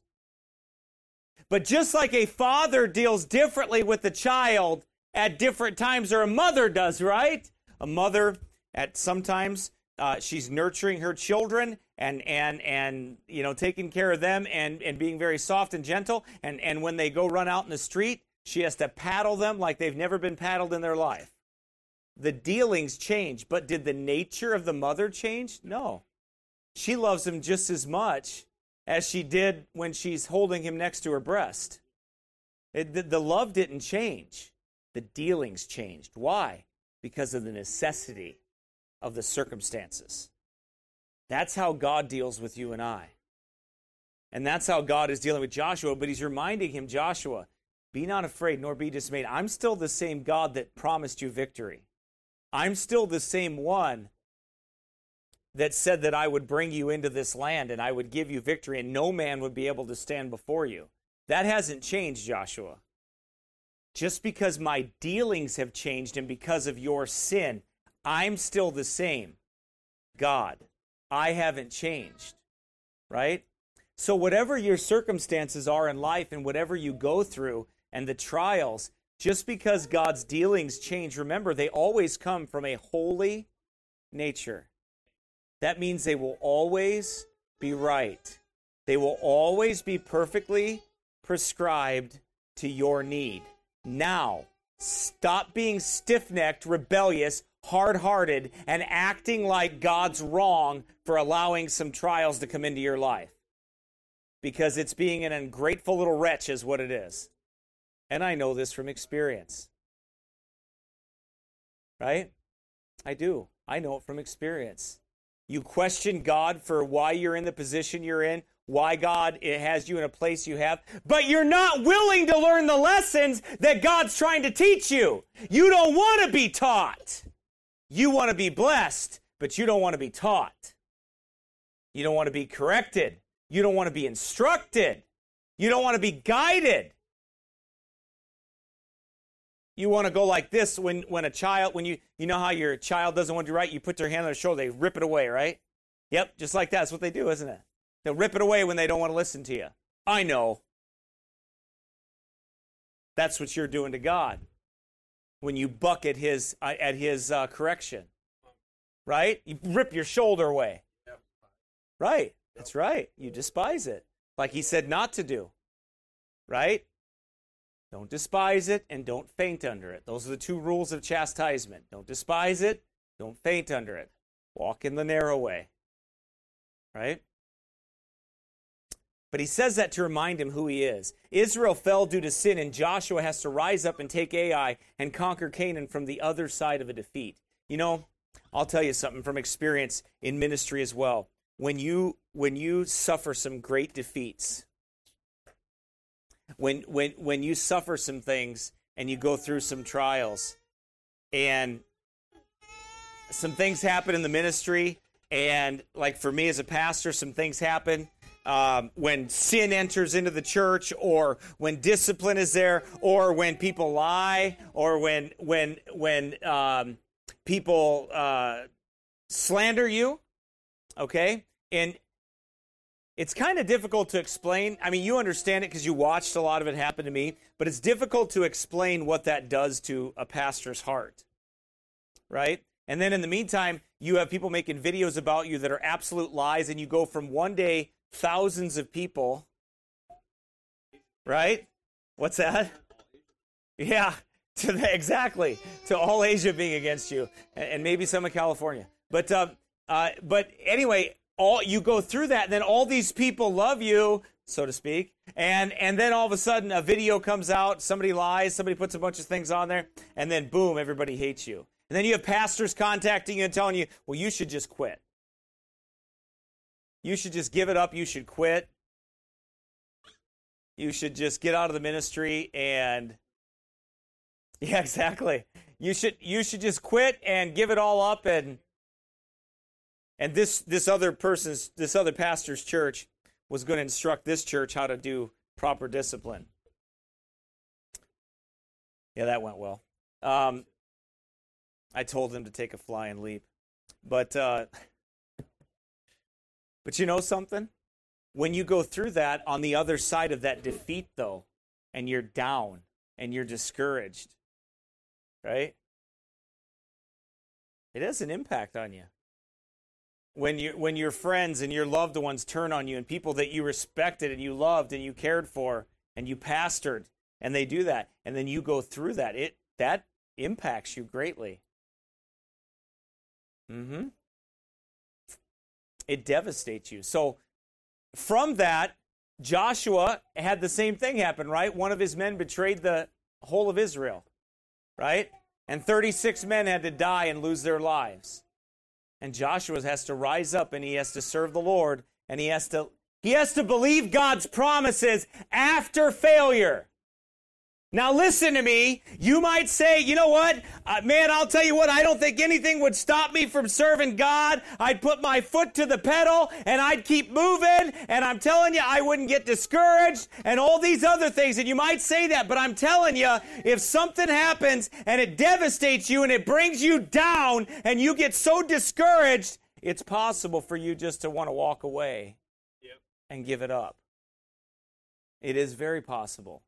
But just like a father deals differently with the child at different times, or a mother does, right? A mother at sometimes uh, she's nurturing her children and and and you know taking care of them and and being very soft and gentle. And and when they go run out in the street, she has to paddle them like they've never been paddled in their life. The dealings change, but did the nature of the mother change? No. She loves him just as much as she did when she's holding him next to her breast. It, the, the love didn't change. The dealings changed. Why? Because of the necessity of the circumstances. That's how God deals with you and I. And that's how God is dealing with Joshua, but he's reminding him, Joshua, be not afraid nor be dismayed. I'm still the same God that promised you victory. I'm still the same one that said that I would bring you into this land and I would give you victory and no man would be able to stand before you. That hasn't changed, Joshua. Just because my dealings have changed and because of your sin, I'm still the same God. I haven't changed, right? So whatever your circumstances are in life and whatever you go through and the trials, just because God's dealings change, remember, they always come from a holy nature. That means they will always be right. They will always be perfectly prescribed to your need. Now, stop being stiff-necked, rebellious, hard-hearted, and acting like God's wrong for allowing some trials to come into your life. Because it's being an ungrateful little wretch is what it is. And I know this from experience. Right? I do. I know it from experience. You question God for why you're in the position you're in, why God has you in a place you have, but you're not willing to learn the lessons that God's trying to teach you. You don't want to be taught. You want to be blessed, but you don't want to be taught. You don't want to be corrected. You don't want to be instructed. You don't want to be guided. You want to go like this when, when a child, when you, you know how your child doesn't want to do right, you put their hand on their shoulder, they rip it away, right? Yep, just like that. That's what they do, isn't it? They'll rip it away when they don't want to listen to you. I know. That's what you're doing to God when you buck at his, uh, at his uh, correction, right? You rip your shoulder away. Right, that's right. You despise it, like he said not to do, right? Don't despise it and don't faint under it. Those are the two rules of chastisement. Don't despise it, don't faint under it. Walk in the narrow way, right? But he says that to remind him who he is. Israel fell due to sin, and Joshua has to rise up and take Ai and conquer Canaan from the other side of a defeat. You know, I'll tell you something from experience in ministry as well. When you when you suffer some great defeats, when when when you suffer some things and you go through some trials, and some things happen in the ministry, and like for me as a pastor, some things happen um, when sin enters into the church, or when discipline is there, or when people lie, or when when when um, people uh, slander you. Okay, and it's kind of difficult to explain. I mean, you understand it because you watched a lot of it happen to me, but it's difficult to explain what that does to a pastor's heart, right? And then in the meantime, you have people making videos about you that are absolute lies, and you go from one day, thousands of people, right? What's that? Yeah, to the, exactly, to all Asia being against you, and, and maybe some in California. But uh, uh, but anyway, all you go through that, and then all these people love you so to speak. And and then all of a sudden a video comes out, somebody lies, somebody puts a bunch of things on there, and then boom, everybody hates you. And then you have pastors contacting you and telling you, well, you should just quit. You should just give it up. You should quit. You should just get out of the ministry and, yeah, exactly. You should you should just quit and give it all up. And and this this other person's this other pastor's church was going to instruct this church how to do proper discipline. Yeah, that went well. Um, I told them to take a flying leap, but uh, but you know something? When you go through that, on the other side of that defeat, though, and you're down and you're discouraged, right? It has an impact on you. When you when your friends and your loved ones turn on you, and people that you respected and you loved and you cared for and you pastored, and they do that, and then you go through that, it that impacts you greatly. Mm-hmm. It devastates you. So from that, Joshua had the same thing happen, right? One of his men betrayed the whole of Israel, right? And thirty-six men had to die and lose their lives. And Joshua has to rise up and he has to serve the Lord, and he has to he has to believe God's promises after failure. Now listen to me. You might say, you know what? Uh, man, I'll tell you what, I don't think anything would stop me from serving God. I'd put my foot to the pedal and I'd keep moving, and I'm telling you, I wouldn't get discouraged and all these other things. And you might say that, but I'm telling you, if something happens and it devastates you and it brings you down and you get so discouraged, it's possible for you just to want to walk away yep. and give it up. It is very possible.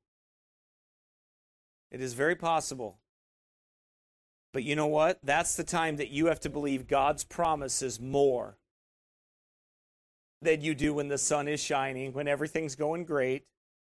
It is very possible. But you know what? That's the time that you have to believe God's promises more than you do when the sun is shining, when everything's going great.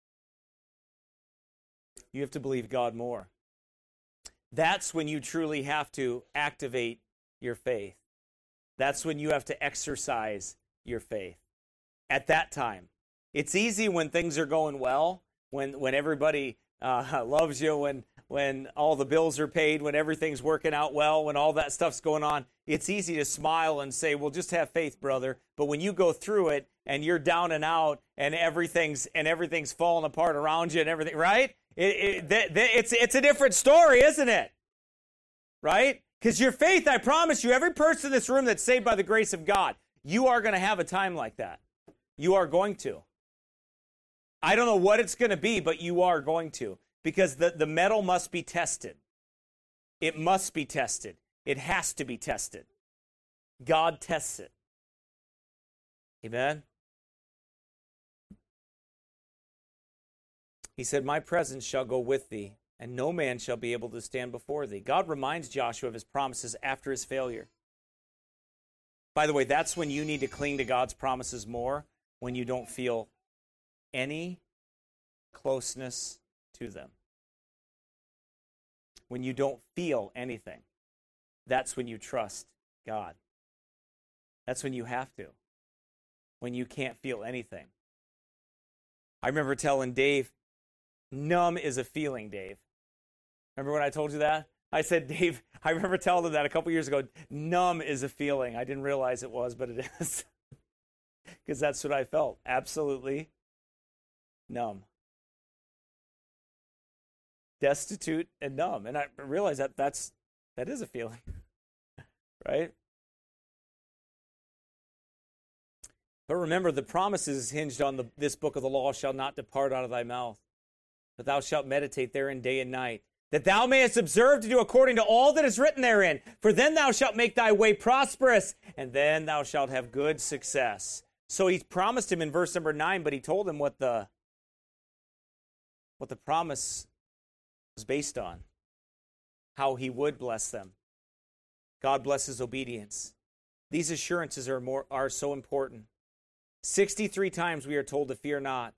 You have to believe God more. That's when you truly have to activate your faith. That's when you have to exercise your faith. At that time. It's easy when things are going well, when when everybody Uh, loves you, when when all the bills are paid, when everything's working out well, when all that stuff's going on. It's easy to smile and say, well, just have faith, brother. But when you go through it and you're down and out and everything's and everything's falling apart around you and everything, right? It, it, th- th- it's, it's a different story, isn't it? Right? Because your faith, I promise you, every person in this room that's saved by the grace of God, you are going to have a time like that. You are going to. I don't know what it's going to be, but you are going to. Because the, the metal must be tested. It must be tested. It has to be tested. God tests it. Amen? He said, my presence shall go with thee, and no man shall be able to stand before thee. God reminds Joshua of his promises after his failure. By the way, that's when you need to cling to God's promises more, when you don't feel any closeness to them. When you don't feel anything, that's when you trust God. That's when you have to. When you can't feel anything. I remember telling Dave, numb is a feeling, Dave. Remember when I told you that? I said, Dave, I remember telling him that a couple years ago, numb is a feeling. I didn't realize it was, but it is. Because that's what I felt. Absolutely numb. Destitute and numb. And I realized that that's, that is a feeling. Right? But remember, the promise is hinged on the, this book of the law shall not depart out of thy mouth, but thou shalt meditate therein day and night, that thou mayest observe to do according to all that is written therein. For then thou shalt make thy way prosperous, and then thou shalt have good success. So he promised him in verse number nine, but he told him what the what the promise was based on, how he would bless them. God blesses obedience. These assurances are more are so important. sixty-three times we are told to fear not.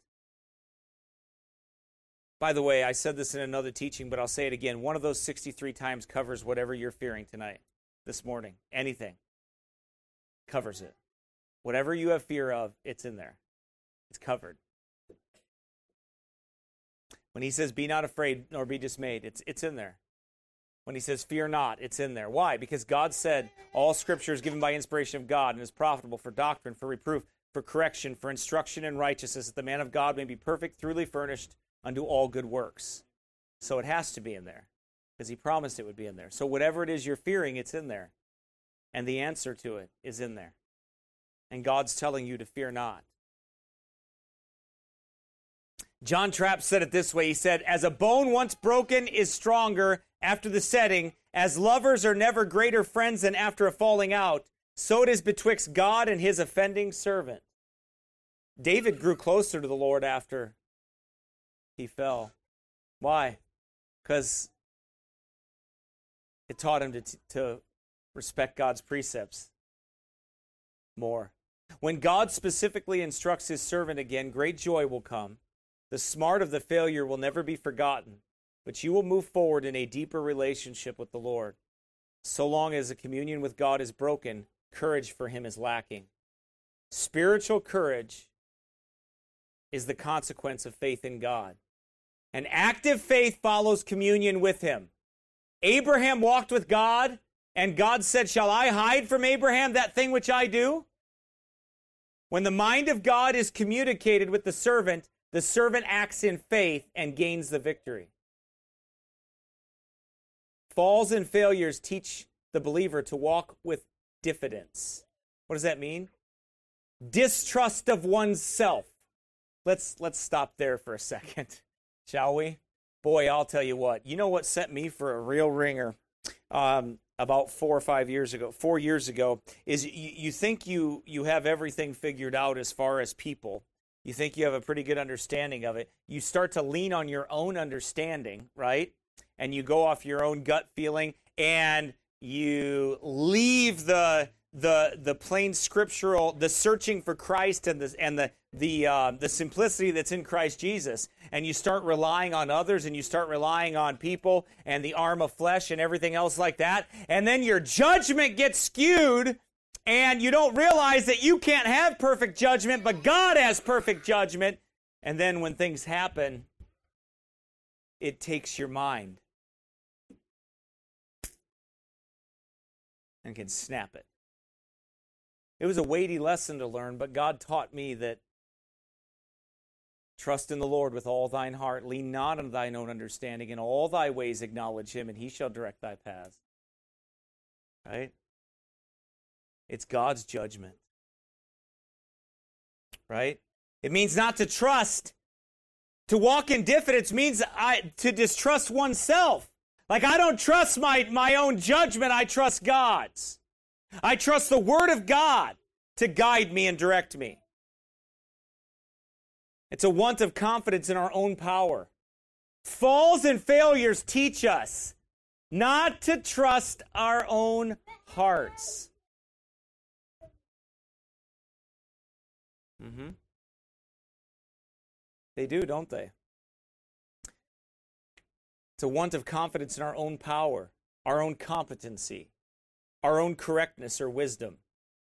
By the way, I said this in another teaching, but I'll say it again. One of those sixty-three times covers whatever you're fearing tonight, this morning. Anything covers it. Whatever you have fear of, it's in there. It's covered. When he says, be not afraid nor be dismayed, it's, it's in there. When he says, fear not, it's in there. Why? Because God said, all Scripture is given by inspiration of God and is profitable for doctrine, for reproof, for correction, for instruction in righteousness, that the man of God may be perfect, truly furnished unto all good works. So it has to be in there, because he promised it would be in there. So whatever it is you're fearing, it's in there. And the answer to it is in there. And God's telling you to fear not. John Trapp said it this way. He said, as a bone once broken is stronger after the setting, as lovers are never greater friends than after a falling out, so it is betwixt God and his offending servant. David grew closer to the Lord after he fell. Why? Because it taught him to, to respect God's precepts more. When God specifically instructs his servant again, great joy will come. The smart of the failure will never be forgotten, but you will move forward in a deeper relationship with the Lord. So long as the communion with God is broken, courage for him is lacking. Spiritual courage is the consequence of faith in God. An active faith follows communion with him. Abraham walked with God, and God said, shall I hide from Abraham that thing which I do? When the mind of God is communicated with the servant, the servant acts in faith and gains the victory. Falls and failures teach the believer to walk with diffidence. What does that mean? Distrust of oneself. Let's let's stop there for a second, shall we? Boy, I'll tell you what. You know what set me for a real ringer um, about four or five years ago, four years ago, is you, you think you you have everything figured out as far as people. You think you have a pretty good understanding of it. You start to lean on your own understanding, right? And you go off your own gut feeling, and you leave the the the plain scriptural, the searching for Christ and the and the the uh, the simplicity that's in Christ Jesus, and you start relying on others, and you start relying on people and the arm of flesh and everything else like that, and then your judgment gets skewed. And you don't realize that you can't have perfect judgment, but God has perfect judgment. And then when things happen, it takes your mind and can snap it. It was a weighty lesson to learn, but God taught me that trust in the Lord with all thine heart, lean not on thine own understanding, in all thy ways acknowledge him, and he shall direct thy paths. Right? It's God's judgment, right? It means not to trust. To walk in diffidence means I, to distrust oneself. Like, I don't trust my, my own judgment, I trust God's. I trust the Word of God to guide me and direct me. It's a want of confidence in our own power. Falls and failures teach us not to trust our own hearts. Mm-hmm. They do, don't they? It's a want of confidence in our own power, our own competency, our own correctness or wisdom.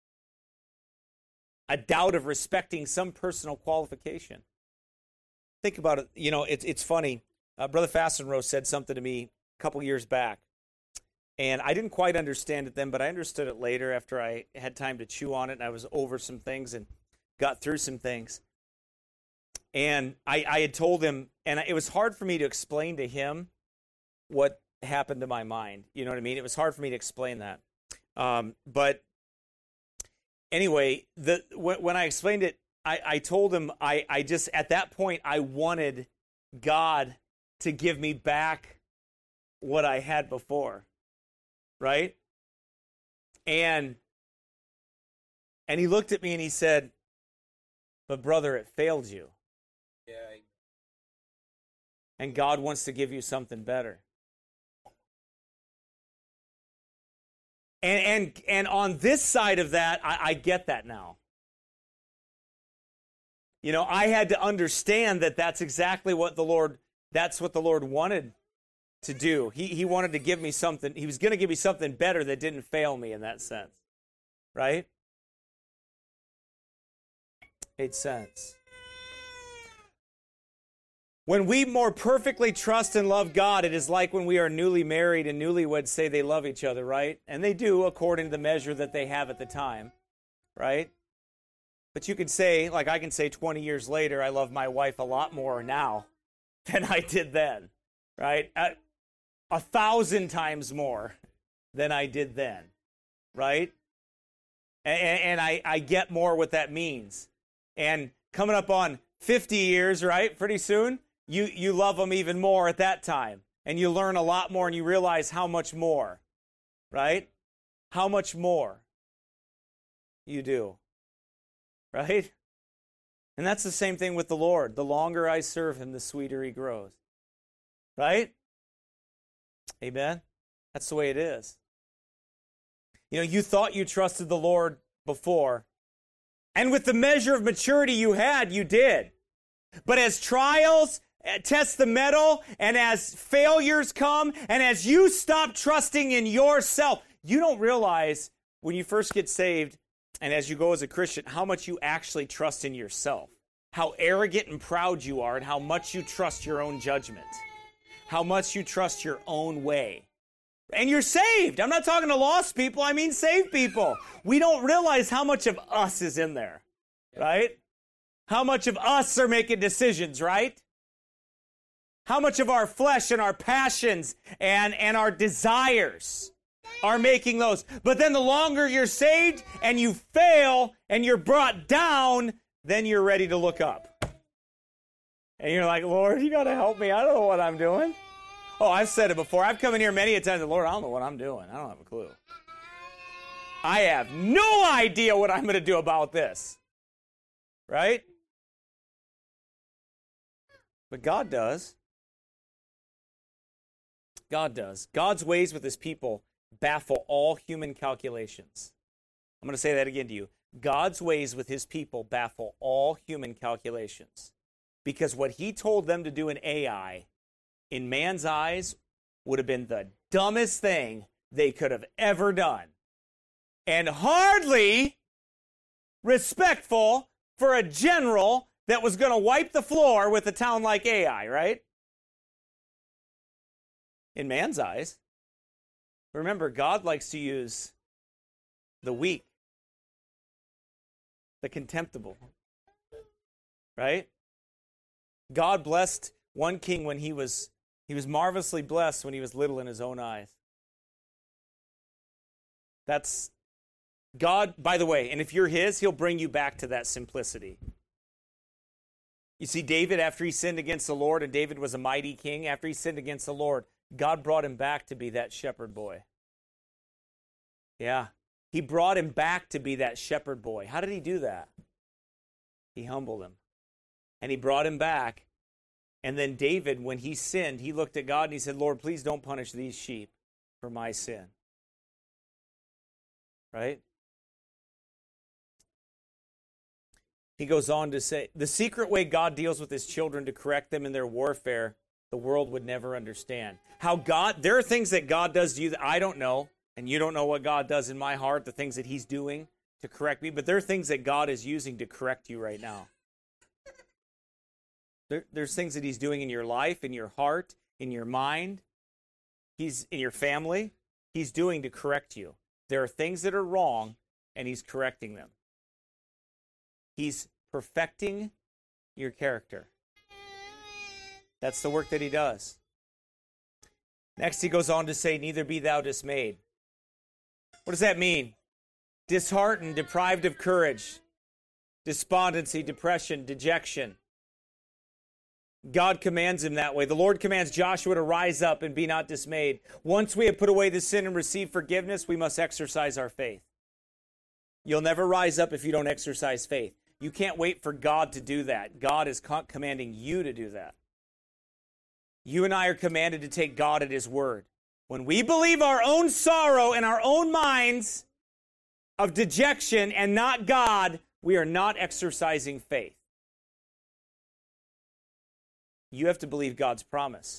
A doubt of respecting some personal qualification. Think about it. You know, it's it's funny. Uh, Brother Fastenrow said something to me a couple years back, and I didn't quite understand it then, but I understood it later after I had time to chew on it, and I was over some things and got through some things. And I, I had told him, and it was hard for me to explain to him what happened to my mind. You know what I mean? It was hard for me to explain that. Um, but anyway, the when, when I explained it, I, I told him I, I just, at that point, I wanted God to give me back what I had before, right? And and he looked at me and he said, but brother, it failed you. Yeah. And God wants to give you something better. And and and on this side of that, I, I get that now. You know, I had to understand that that's exactly what the Lord, that's what the Lord wanted to do. He he wanted to give me something. He was going to give me something better that didn't fail me in that sense. Right? Made sense. When we more perfectly trust and love God, it is like when we are newly married and newlyweds say they love each other, right? And they do according to the measure that they have at the time, right? But you could say, like I can say twenty years later, I love my wife a lot more now than I did then, right? A, a thousand times more than I did then, right? And, and I, I get more what that means. And coming up on fifty years, right, pretty soon, you, you love them even more at that time. And you learn a lot more and you realize how much more, right? How much more you do, right? And that's the same thing with the Lord. The longer I serve him, the sweeter he grows, right? Amen? That's the way it is. You know, you thought you trusted the Lord before, and with the measure of maturity you had, you did. But as trials test the metal, and as failures come, and as you stop trusting in yourself, you don't realize when you first get saved, and as you go as a Christian, how much you actually trust in yourself. How arrogant and proud you are, and how much you trust your own judgment. How much you trust your own way. And you're saved. I'm not talking to lost people, I mean saved people. We don't realize how much of us is in there, right? How much of us are making decisions, right? How much of our flesh and our passions and, and our desires are making those. But then the longer you're saved and you fail and you're brought down, then you're ready to look up. And you're like, Lord, you got to help me. I don't know what I'm doing. Oh, I've said it before. I've come in here many a times, and Lord, I don't know what I'm doing. I don't have a clue. I have no idea what I'm going to do about this. Right? But God does. God does. God's ways with his people baffle all human calculations. I'm going to say that again to you. God's ways with his people baffle all human calculations. Because what he told them to do in A I, in man's eyes, would have been the dumbest thing they could have ever done. And hardly respectful for a general that was going to wipe the floor with a town like A I, right? In man's eyes. Remember, God likes to use the weak, the contemptible, right? God blessed one king when he was he was marvelously blessed when he was little in his own eyes. That's God, by the way, and if you're his, he'll bring you back to that simplicity. You see, David, after he sinned against the Lord, and David was a mighty king, after he sinned against the Lord, God brought him back to be that shepherd boy. Yeah, he brought him back to be that shepherd boy. How did he do that? He humbled him. And he brought him back. And then David, when he sinned, he looked at God and he said, Lord, please don't punish these sheep for my sin. Right? He goes on to say, the secret way God deals with his children to correct them in their warfare, the world would never understand. How God, there are things that God does to you that I don't know, and you don't know what God does in my heart, the things that he's doing to correct me, but there are things that God is using to correct you right now. There, there's things that he's doing in your life, in your heart, in your mind, he's in your family, he's doing to correct you. There are things that are wrong, and he's correcting them. He's perfecting your character. That's the work that he does. Next, he goes on to say, neither be thou dismayed. What does that mean? Disheartened, deprived of courage, despondency, depression, dejection. God commands him that way. The Lord commands Joshua to rise up and be not dismayed. Once we have put away the sin and received forgiveness, we must exercise our faith. You'll never rise up if you don't exercise faith. You can't wait for God to do that. God is commanding you to do that. You and I are commanded to take God at his word. When we believe our own sorrow and our own minds of dejection and not God, we are not exercising faith. You have to believe God's promise.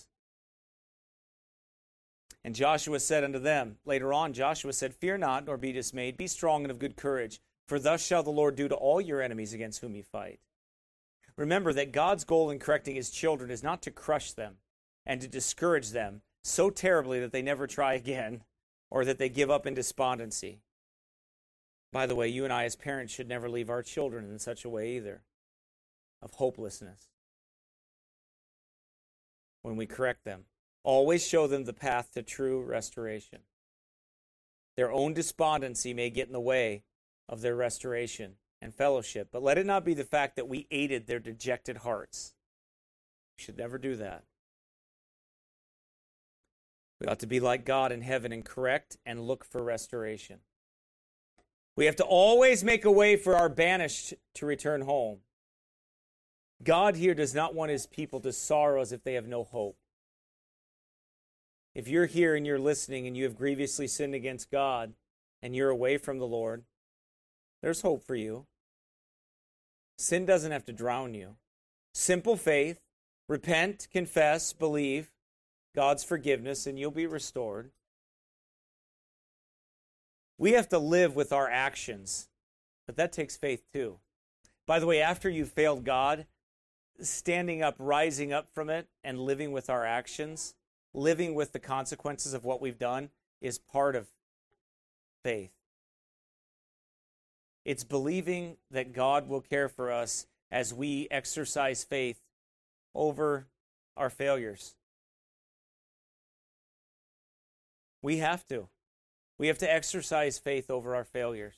And Joshua said unto them, later on, Joshua said, fear not, nor be dismayed. Be strong and of good courage, for thus shall the Lord do to all your enemies against whom you fight. Remember that God's goal in correcting his children is not to crush them and to discourage them so terribly that they never try again or that they give up in despondency. By the way, you and I as parents should never leave our children in such a way either, of hopelessness. When we correct them, always show them the path to true restoration. Their own despondency may get in the way of their restoration and fellowship, but let it not be the fact that we aided their dejected hearts. We should never do that. We ought to be like God in heaven and correct and look for restoration. We have to always make a way for our banished to return home. God here does not want his people to sorrow as if they have no hope. If you're here and you're listening and you have grievously sinned against God and you're away from the Lord, there's hope for you. Sin doesn't have to drown you. Simple faith, repent, confess, believe God's forgiveness, and you'll be restored. We have to live with our actions, but that takes faith too. By the way, after you've failed God, standing up, rising up from it, and living with our actions, living with the consequences of what we've done, is part of faith. It's believing that God will care for us as we exercise faith over our failures. We have to. We have to exercise faith over our failures.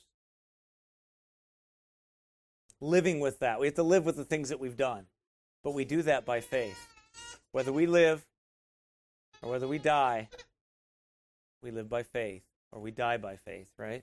Living with that. We have to live with the things that we've done. But we do that by faith. Whether we live or whether we die, we live by faith, or we die by faith, right?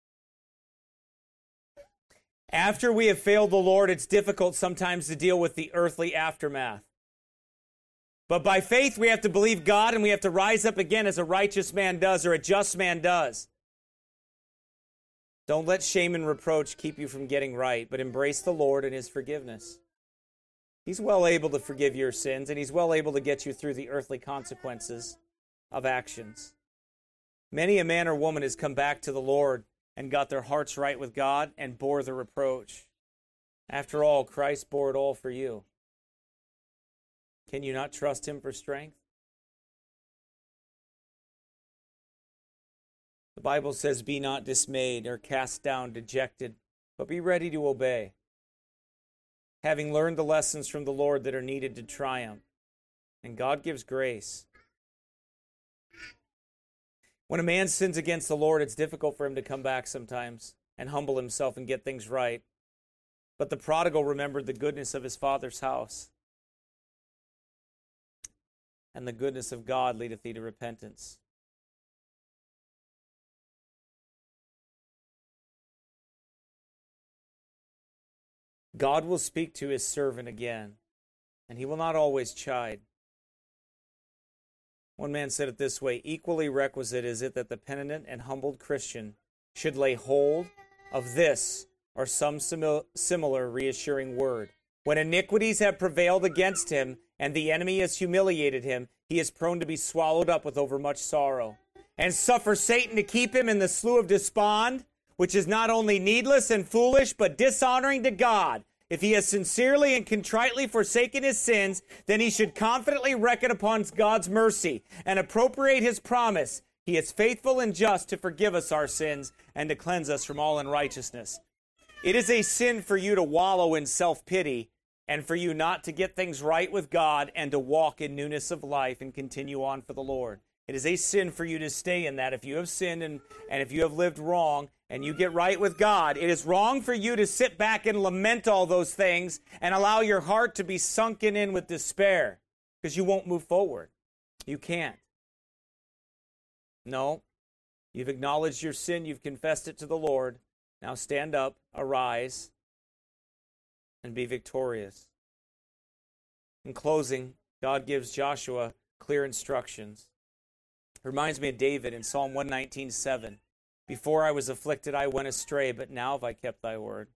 After we have failed the Lord, it's difficult sometimes to deal with the earthly aftermath. But by faith, we have to believe God, and we have to rise up again as a righteous man does, or a just man does. Don't let shame and reproach keep you from getting right, but embrace the Lord and his forgiveness. He's well able to forgive your sins, and he's well able to get you through the earthly consequences of actions. Many a man or woman has come back to the Lord and got their hearts right with God and bore the reproach. After all, Christ bore it all for you. Can you not trust him for strength? The Bible says, be not dismayed or cast down, dejected, but be ready to obey, having learned the lessons from the Lord that are needed to triumph. And God gives grace. When a man sins against the Lord, it's difficult for him to come back sometimes and humble himself and get things right. But the prodigal remembered the goodness of his father's house. And the goodness of God leadeth thee to repentance. God will speak to his servant again, and he will not always chide. One man said it this way, equally requisite is it that the penitent and humbled Christian should lay hold of this or some simil- similar reassuring word. When iniquities have prevailed against him, and the enemy has humiliated him, he is prone to be swallowed up with overmuch sorrow, and suffer Satan to keep him in the slough of despond, which is not only needless and foolish, but dishonoring to God. If he has sincerely and contritely forsaken his sins, then he should confidently reckon upon God's mercy and appropriate his promise. He is faithful and just to forgive us our sins and to cleanse us from all unrighteousness. It is a sin for you to wallow in self-pity and for you not to get things right with God and to walk in newness of life and continue on for the Lord. It is a sin for you to stay in that. If you have sinned and, and if you have lived wrong and you get right with God, it is wrong for you to sit back and lament all those things and allow your heart to be sunken in with despair, because you won't move forward. You can't. No. You've acknowledged your sin. You've confessed it to the Lord. Now stand up, arise, and be victorious. In closing, God gives Joshua clear instructions. It reminds me of David in Psalm one nineteen, seven. Before I was afflicted, I went astray, but now have I kept thy word.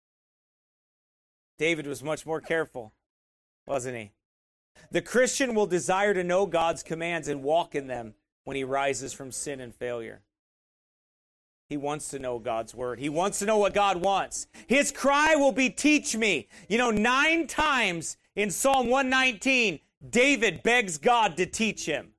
David was much more careful, wasn't he? The Christian will desire to know God's commands and walk in them when he rises from sin and failure. He wants to know God's word. He wants to know what God wants. His cry will be, teach me. You know, nine times in Psalm one nineteen, David begs God to teach him.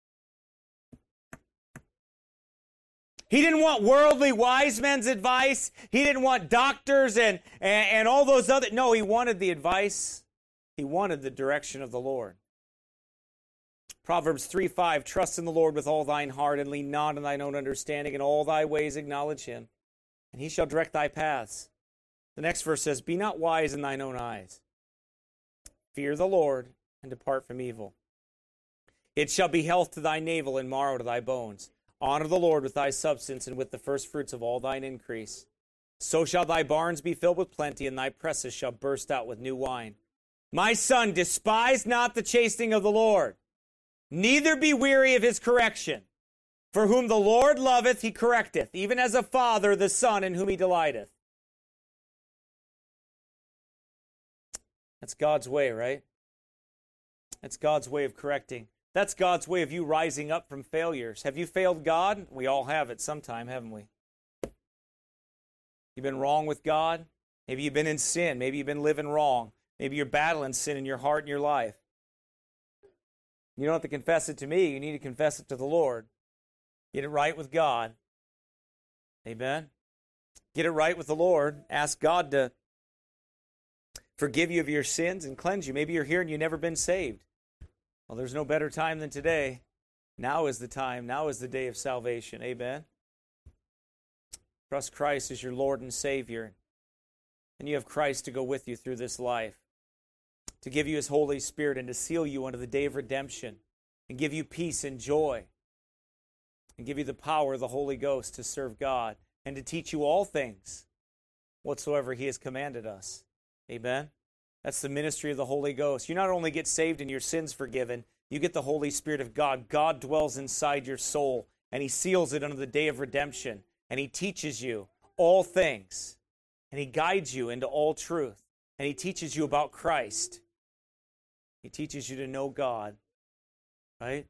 He didn't want worldly wise men's advice. He didn't want doctors and, and, and all those other... No, he wanted the advice. He wanted the direction of the Lord. Proverbs three five, trust in the Lord with all thine heart, and lean not on thine own understanding. In all thy ways acknowledge him, and he shall direct thy paths. The next verse says, be not wise in thine own eyes. Fear the Lord, and depart from evil. It shall be health to thy navel, and marrow to thy bones. Honor the Lord with thy substance, and with the first fruits of all thine increase. So shall thy barns be filled with plenty, and thy presses shall burst out with new wine. My son, despise not the chastening of the Lord, neither be weary of his correction. For whom the Lord loveth, he correcteth, even as a father the son in whom he delighteth. That's God's way, right? That's God's way of correcting. That's God's way of you rising up from failures. Have you failed God? We all have at some time, haven't we? You've been wrong with God. Maybe you've been in sin. Maybe you've been living wrong. Maybe you're battling sin in your heart and your life. You don't have to confess it to me. You need to confess it to the Lord. Get it right with God. Amen? Get it right with the Lord. Ask God to forgive you of your sins and cleanse you. Maybe you're here and you've never been saved. Well, there's no better time than today. Now is the time. Now is the day of salvation. Amen? Trust Christ as your Lord and Savior. And you have Christ to go with you through this life, to give you his Holy Spirit and to seal you unto the day of redemption, and give you peace and joy, and give you the power of the Holy Ghost to serve God, and to teach you all things whatsoever he has commanded us. Amen? That's the ministry of the Holy Ghost. You not only get saved and your sins forgiven, you get the Holy Spirit of God. God dwells inside your soul, and he seals it unto the day of redemption, and he teaches you all things, and he guides you into all truth, and he teaches you about Christ. He teaches you to know God, right?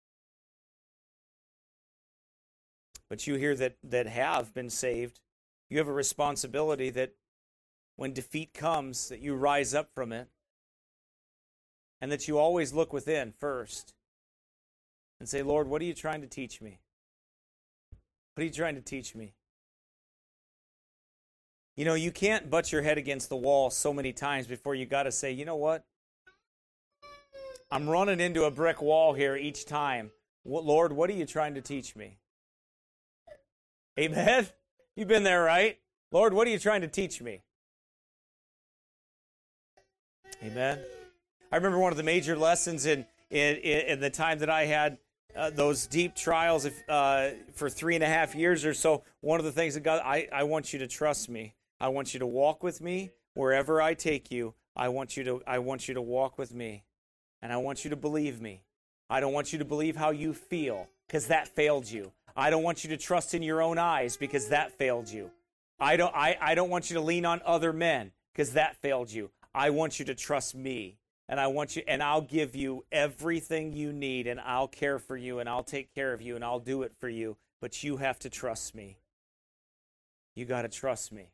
But you here that, that have been saved, you have a responsibility that when defeat comes, that you rise up from it, and that you always look within first and say, Lord, what are you trying to teach me? What are you trying to teach me? You know, you can't butt your head against the wall so many times before you got to say, you know what? I'm running into a brick wall here each time. Lord, what are you trying to teach me? Amen? You've been there, right? Lord, what are you trying to teach me? Amen? I remember one of the major lessons in in, in the time that I had uh, those deep trials if, uh, for three and a half years or so. One of the things that God, I, I want you to trust me. I want you to walk with me wherever I take you. I want you to I want you to walk with me, and I want you to believe me. I don't want you to believe how you feel, because that failed you. I don't want you to trust in your own eyes, because that failed you. I don't I, I don't want you to lean on other men, because that failed you. I want you to trust me, and I want you, and I'll give you everything you need, and I'll care for you, and I'll take care of you, and I'll do it for you. But you have to trust me. You got to trust me.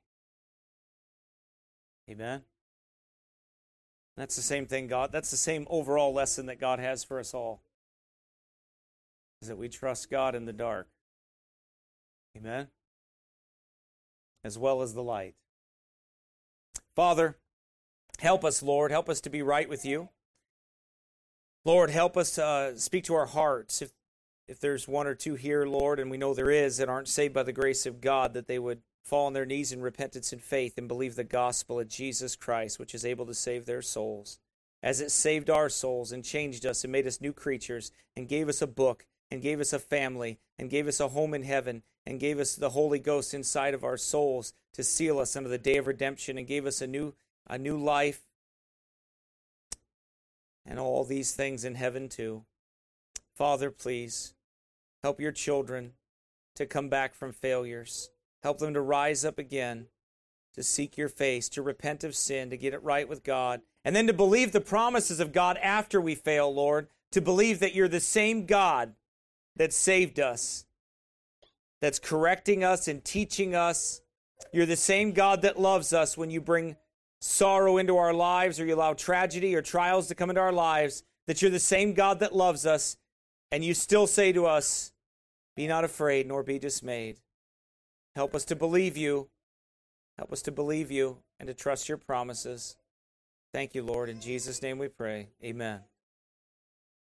Amen? That's the same thing, God. That's the same overall lesson that God has for us all, is that we trust God in the dark. Amen? As well as the light. Father, help us, Lord. Help us to be right with you. Lord, help us to uh, speak to our hearts. If, if there's one or two here, Lord, and we know there is, that aren't saved by the grace of God, that they would fall on their knees in repentance and faith and believe the gospel of Jesus Christ, which is able to save their souls, as it saved our souls and changed us and made us new creatures and gave us a book and gave us a family and gave us a home in heaven and gave us the Holy Ghost inside of our souls to seal us unto the day of redemption and gave us a new a new life and all these things in heaven too. Father, please help your children to come back from failures. Help them to rise up again, to seek your face, to repent of sin, to get it right with God, and then to believe the promises of God after we fail, Lord, to believe that you're the same God that saved us that's correcting us and teaching us. You're the same God that loves us when you bring sorrow into our lives or you allow tragedy or trials to come into our lives, that you're the same God that loves us, and you still say to us, be not afraid nor be dismayed. Help us to believe you. Help us to believe you and to trust your promises. Thank you, Lord. In Jesus' name we pray. Amen.